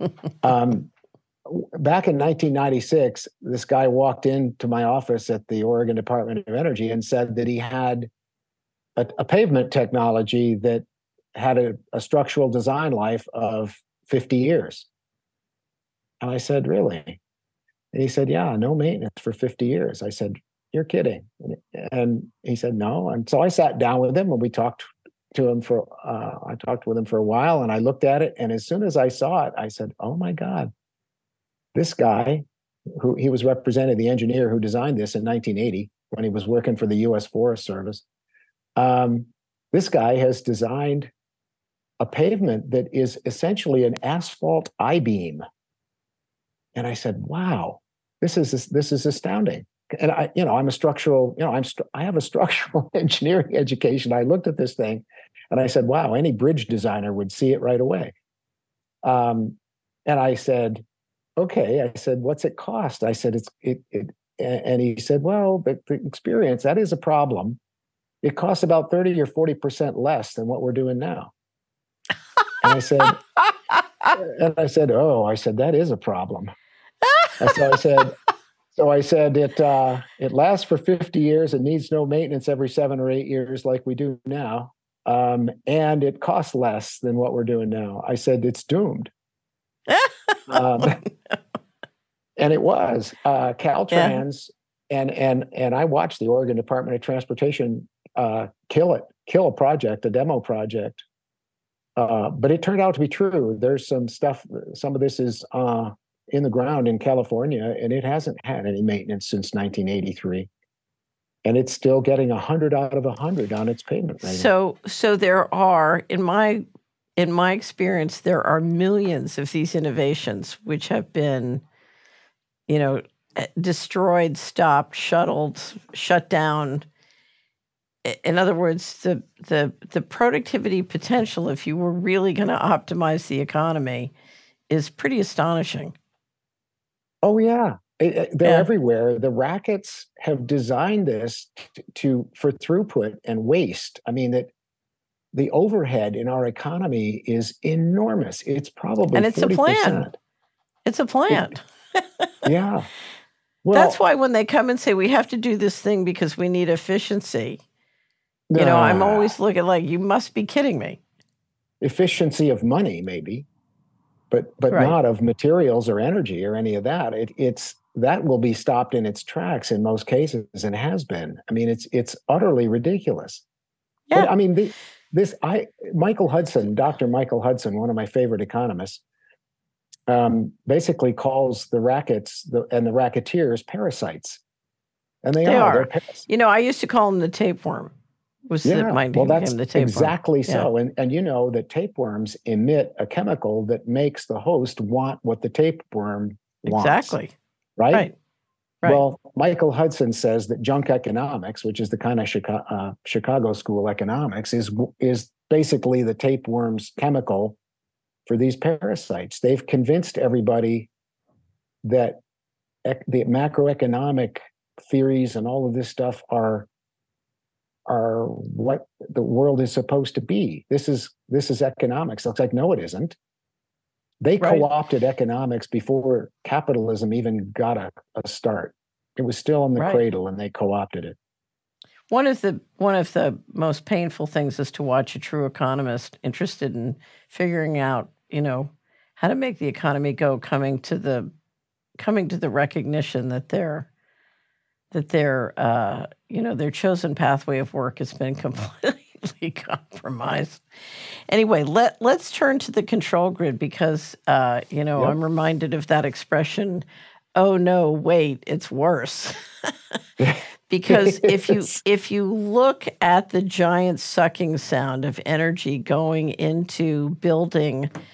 Back in 1996, this guy walked into my office at the Oregon Department of Energy and said that he had a pavement technology that had a structural design life of 50 years. And I said, really? And he said, yeah, no maintenance for 50 years. I said, you're kidding. And he said, no. And so I sat down with him and we talked to him I talked with him for a while, and I looked at it. And as soon as I saw it, I said, oh my God, this guy, he was representing the engineer who designed this in 1980 when he was working for the U.S. Forest Service. This guy has designed a pavement that is essentially an asphalt I-beam. And I said, wow, this is astounding. And I'm a structural, I have a structural engineering education. I looked at this thing and I said, wow, any bridge designer would see it right away. And I said, okay. I said, what's it cost? I said, and he said, well, the experience, that is a problem. It costs about 30 or 40% less than what we're doing now. And I said, that is a problem. So I said, it lasts for 50 years. It needs no maintenance every 7 or 8 years like we do now. And it costs less than what we're doing now. I said, it's doomed. And it was. Caltrans, and I watched the Oregon Department of Transportation kill a project, a demo project. But it turned out to be true. There's some stuff, some of this is in the ground in California, and it hasn't had any maintenance since 1983. And it's still getting 100 out of 100 on its payment rating. So there are, in my experience, there are millions of these innovations which have been, destroyed, stopped, shuttled, shut down. In other words, the productivity potential, if you were really going to optimize the economy, is pretty astonishing. Oh, yeah. They're everywhere. The rackets have designed this for throughput and waste. I mean, that the overhead in our economy is enormous. It's probably, and it's 40%. A plan. It's a plan. Yeah. Well, that's why when they come and say we have to do this thing because we need efficiency, I'm always looking like, you must be kidding me. Efficiency of money, maybe, but right. Not of materials or energy or any of that. It's that will be stopped in its tracks in most cases, and has been. I mean, it's utterly ridiculous. Yeah. But I mean, Michael Hudson, Dr. Michael Hudson, one of my favorite economists, basically calls the rackets and the racketeers parasites, and they are. I used to call them the tapeworm. That's the tapeworm. Exactly so. And that tapeworms emit a chemical that makes the host want what the tapeworm wants. Exactly. Right. Well, Michael Hudson says that junk economics, which is the kind of Chicago School economics, is basically the tapeworm's chemical for these parasites. They've convinced everybody that the macroeconomic theories and all of this stuff are what the world is supposed to be. This is economics. Looks like, no, it isn't. They co-opted economics before capitalism even got a start. It was still in the cradle, and they co-opted it. One of the most painful things is to watch a true economist interested in figuring out, how to make the economy go, coming to the recognition that their chosen pathway of work has been completely compromised. Anyway, let's turn to the control grid, because I'm reminded of that expression, oh no, wait, it's worse. Because if you look at the giant sucking sound of energy going into building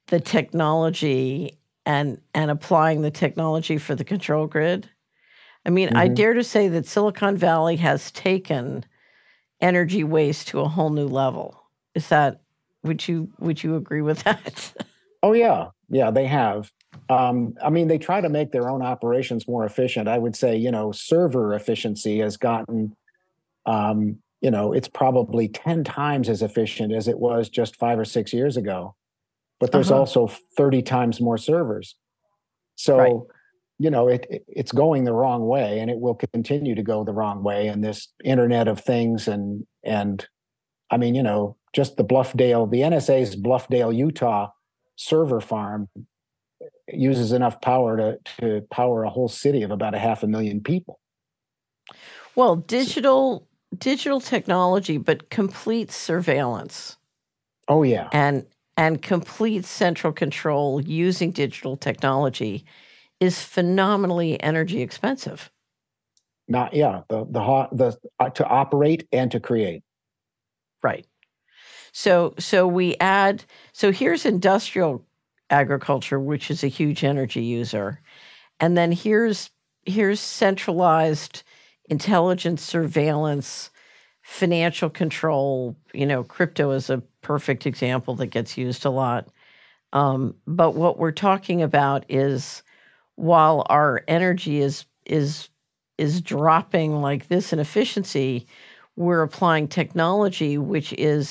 the technology and applying the technology for the control grid. I mean, I Hmm. dare to say that Silicon Valley has taken energy waste to a whole new level. Is that would you agree with that? Oh yeah, yeah, they have. I mean, they try to make their own operations more efficient. I would say, server efficiency has gotten, it's probably 10 times as efficient as it was just 5 or 6 years ago. But there's Uh-huh. also 30 times more servers. Right. So, it's going the wrong way, and it will continue to go the wrong way. And this Internet of Things, and I mean, just the NSA's Bluffdale, Utah server farm uses enough power to power a whole city of about a 500,000 people. Well, So, digital technology, but complete surveillance oh yeah, and complete central control using digital technology is phenomenally energy expensive. not yeah the to operate and to create. Right. So we add so here's industrial agriculture, which is a huge energy user. And then here's centralized intelligence surveillance, financial control. Crypto is a perfect example that gets used a lot. But what we're talking about is while our energy is dropping like this in efficiency, we're applying technology, which is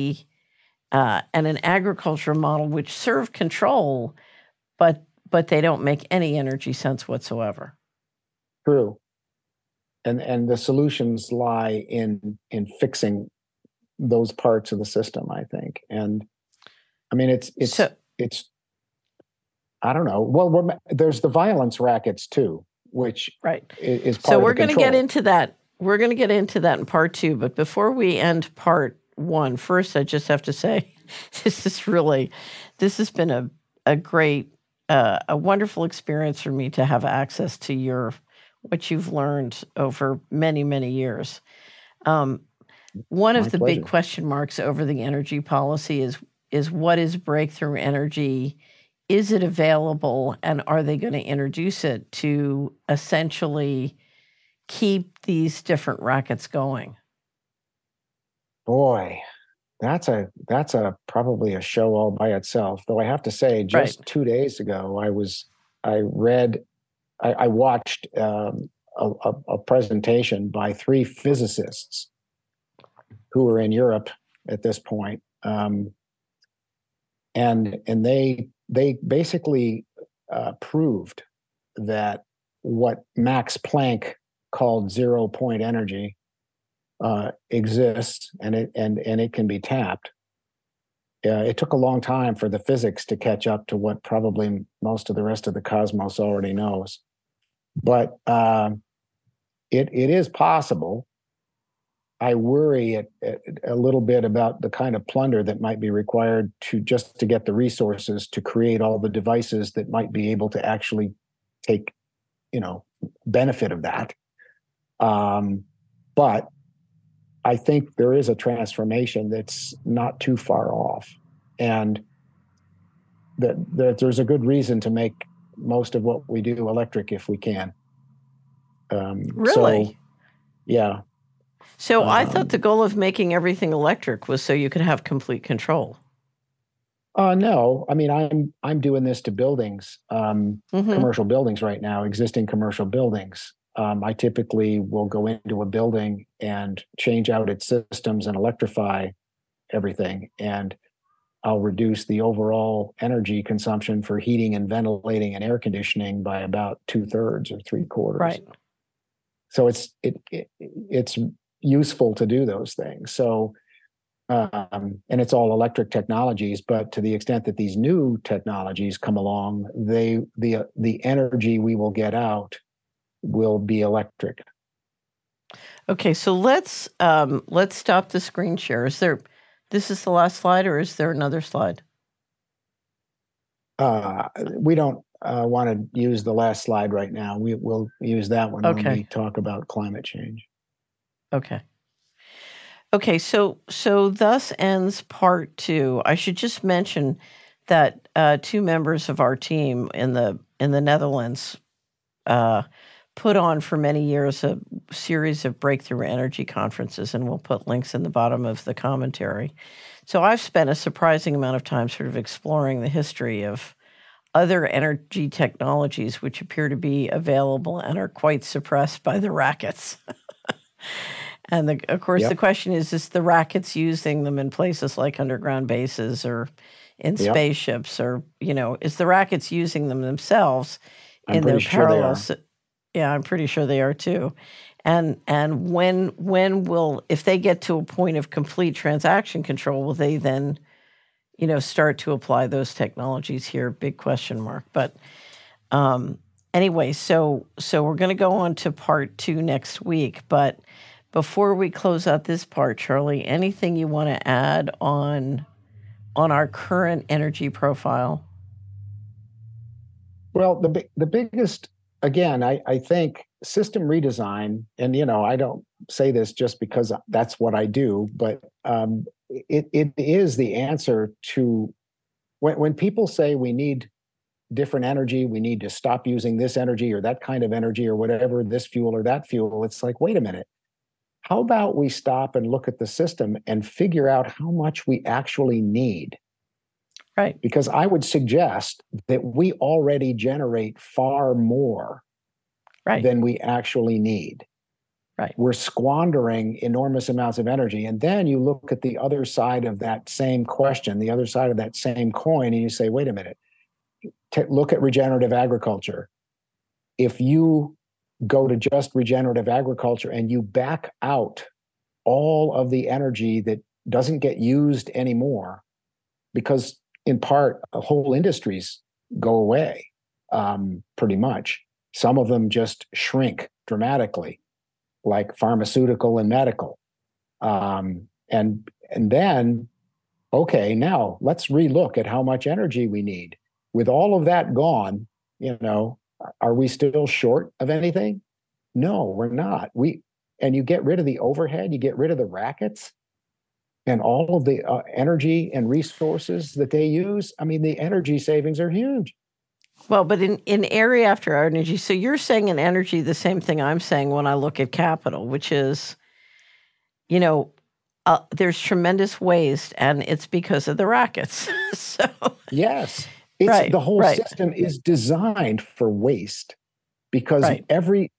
an agriculture model which serve control, but they don't make any energy sense whatsoever. True. And the solutions lie in fixing those parts of the system, I think. And I mean, So it's I don't know. Well, there's the violence rackets too, which right. is So part of the we're going to get control. into that. We're going to get into that in part two. But before we end part one, first I just have to say, this has been a great, a wonderful experience for me to have access to what you've learned over many many years. Um, One My of the big pleasure. question marks over the energy policy is what is breakthrough energy? Is it available, and are they going to introduce it to essentially keep these different rackets going? Boy, that's a probably a show all by itself. Though I have to say, Right. just 2 days ago, I read I watched a presentation by three physicists who were in Europe at this point, and they basically proved that what Max Planck called 0 point energy exists, and it can be tapped. It took a long time for the physics to catch up to what probably most of the rest of the cosmos already knows, but it is possible. I worry a little bit about the kind of plunder that might be required to get the resources to create all the devices that might be able to actually take, you know, benefit of that. But I think there is a transformation that's not too far off, and that there's a good reason to make most of what we do electric if we can. So Really? yeah. So I thought the Um, goal of making everything electric was so you could have complete control. no, I mean I'm doing this to buildings, Hmm. commercial buildings right now, existing commercial buildings. I typically will go into a building and change out its systems and electrify everything, and I'll reduce the overall energy consumption for heating and ventilating and air conditioning by about 2/3 or 3/4. Right. So it's useful to do those things. So and it's all electric technologies. But to the extent that these new technologies come along, the energy we will get out will be electric. Okay, so let's stop the screen share. This is the last slide, or is there another slide? We don't want to use the last slide right now. We will use that one when we Okay. talk about climate change. Okay. Okay, so thus ends part two. I should just mention that two members of our team in the Netherlands uh, put on for many years a series of breakthrough energy conferences, and we'll put links in the bottom of the commentary. So I've spent a surprising amount of time sort of exploring the history of other energy technologies which appear to be available and are quite suppressed by the rackets. And of course, the Yep. question is the rackets using them in places like underground bases or in Yep. spaceships, or, is the rackets using them themselves I'm in their pretty sure they are. Yeah, I'm pretty sure they are too. And when will, if they get to a point of complete transaction control, will they then, start to apply those technologies here? Big question mark. But anyway, so we're going to go on to part 2 next week. But before we close out this part, Charlie, anything you want to add on our current energy profile? Well, the biggest, again, I think system redesign, and I don't say this just because that's what I do, but it is the answer to when people say we need different energy, we need to stop using this energy or that kind of energy or whatever, this fuel or that fuel. It's like, wait a minute. How about we stop and look at the system and figure out how much we actually need? Right. Because I would suggest that we already generate far more Right. than we actually need. Right. We're squandering enormous amounts of energy. And then you look at the other side of that same question, the other side of that same coin, and you say, wait a minute, look at regenerative agriculture. If you go to just regenerative agriculture and you back out all of the energy that doesn't get used anymore, because in part, whole industries go away, pretty much. Some of them just shrink dramatically, like pharmaceutical and medical. And then, okay, now let's relook at how much energy we need. With all of that gone, are we still short of anything? No, we're not. And you get rid of the overhead, you get rid of the rackets, and all of the energy and resources that they use. I mean, the energy savings are huge. Well, but in area after energy, so you're saying in energy the same thing I'm saying when I look at capital, which is, there's tremendous waste, and it's because of the rackets. So yes, right, the whole right, system is designed for waste because right.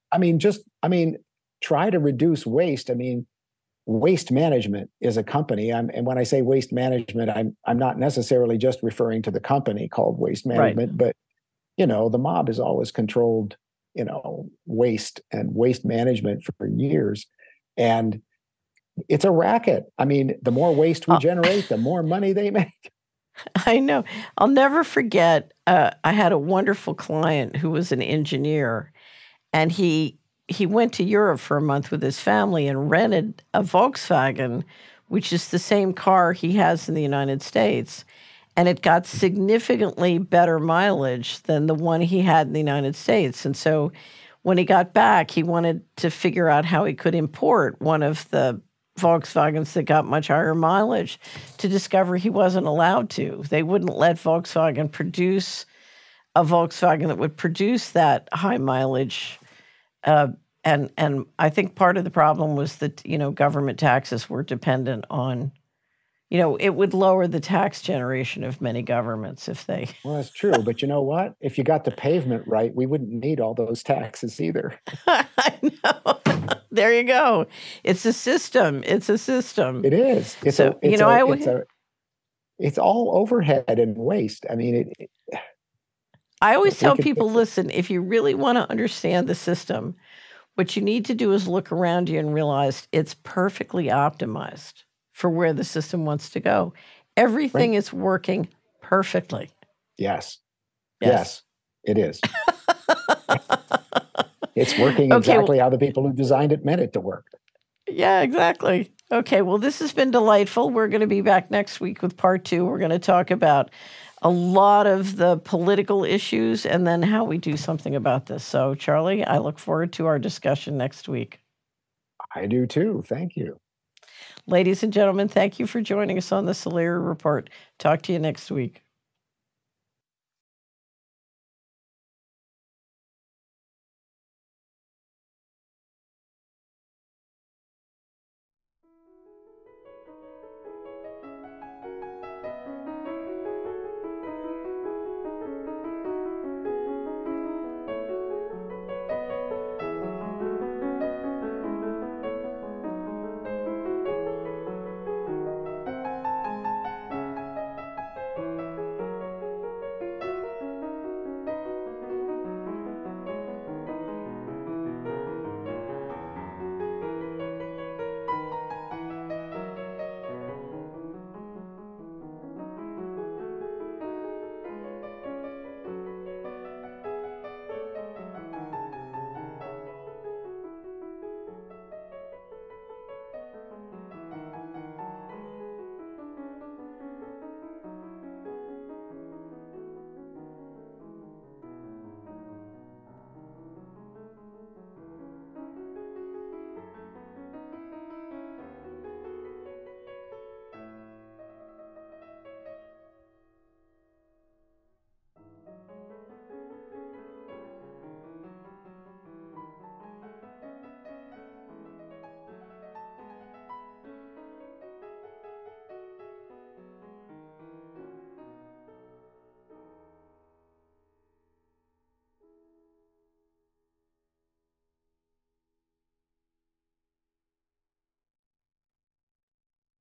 Try to reduce waste. I mean, Waste Management is a company, and when I say waste management, I'm not necessarily just referring to the company called Waste Management, but the mob has always controlled waste and waste management for years, and it's a racket. I mean, the more waste we generate, the more money they make. I know. I'll never forget. I had a wonderful client who was an engineer, and he went to Europe for a month with his family and rented a Volkswagen, which is the same car he has in the United States. And it got significantly better mileage than the one he had in the United States. And so when he got back, he wanted to figure out how he could import one of the Volkswagens that got much higher mileage, to discover he wasn't allowed to. They wouldn't let Volkswagen produce a Volkswagen that would produce that high mileage. And I think part of the problem was that, government taxes were dependent on, it would lower the tax generation of many governments if they. Well, that's true. But you know what? If you got the pavement right, we wouldn't need all those taxes either. I know. There you go. It's a system. It's a system. It is. It's all overhead and waste. I mean, I always tell people, listen, if you really want to understand the system, what you need to do is look around you and realize it's perfectly optimized for where the system wants to go. Everything is working perfectly. Yes, it is. It's working exactly how the people who designed it meant it to work. Yeah, exactly. Okay, well, this has been delightful. We're going to be back next week with part 2. We're going to talk about a lot of the political issues and then how we do something about this. So, Charlie, I look forward to our discussion next week. I do too. Thank you. Ladies and gentlemen, thank you for joining us on the Solari Report. Talk to you next week.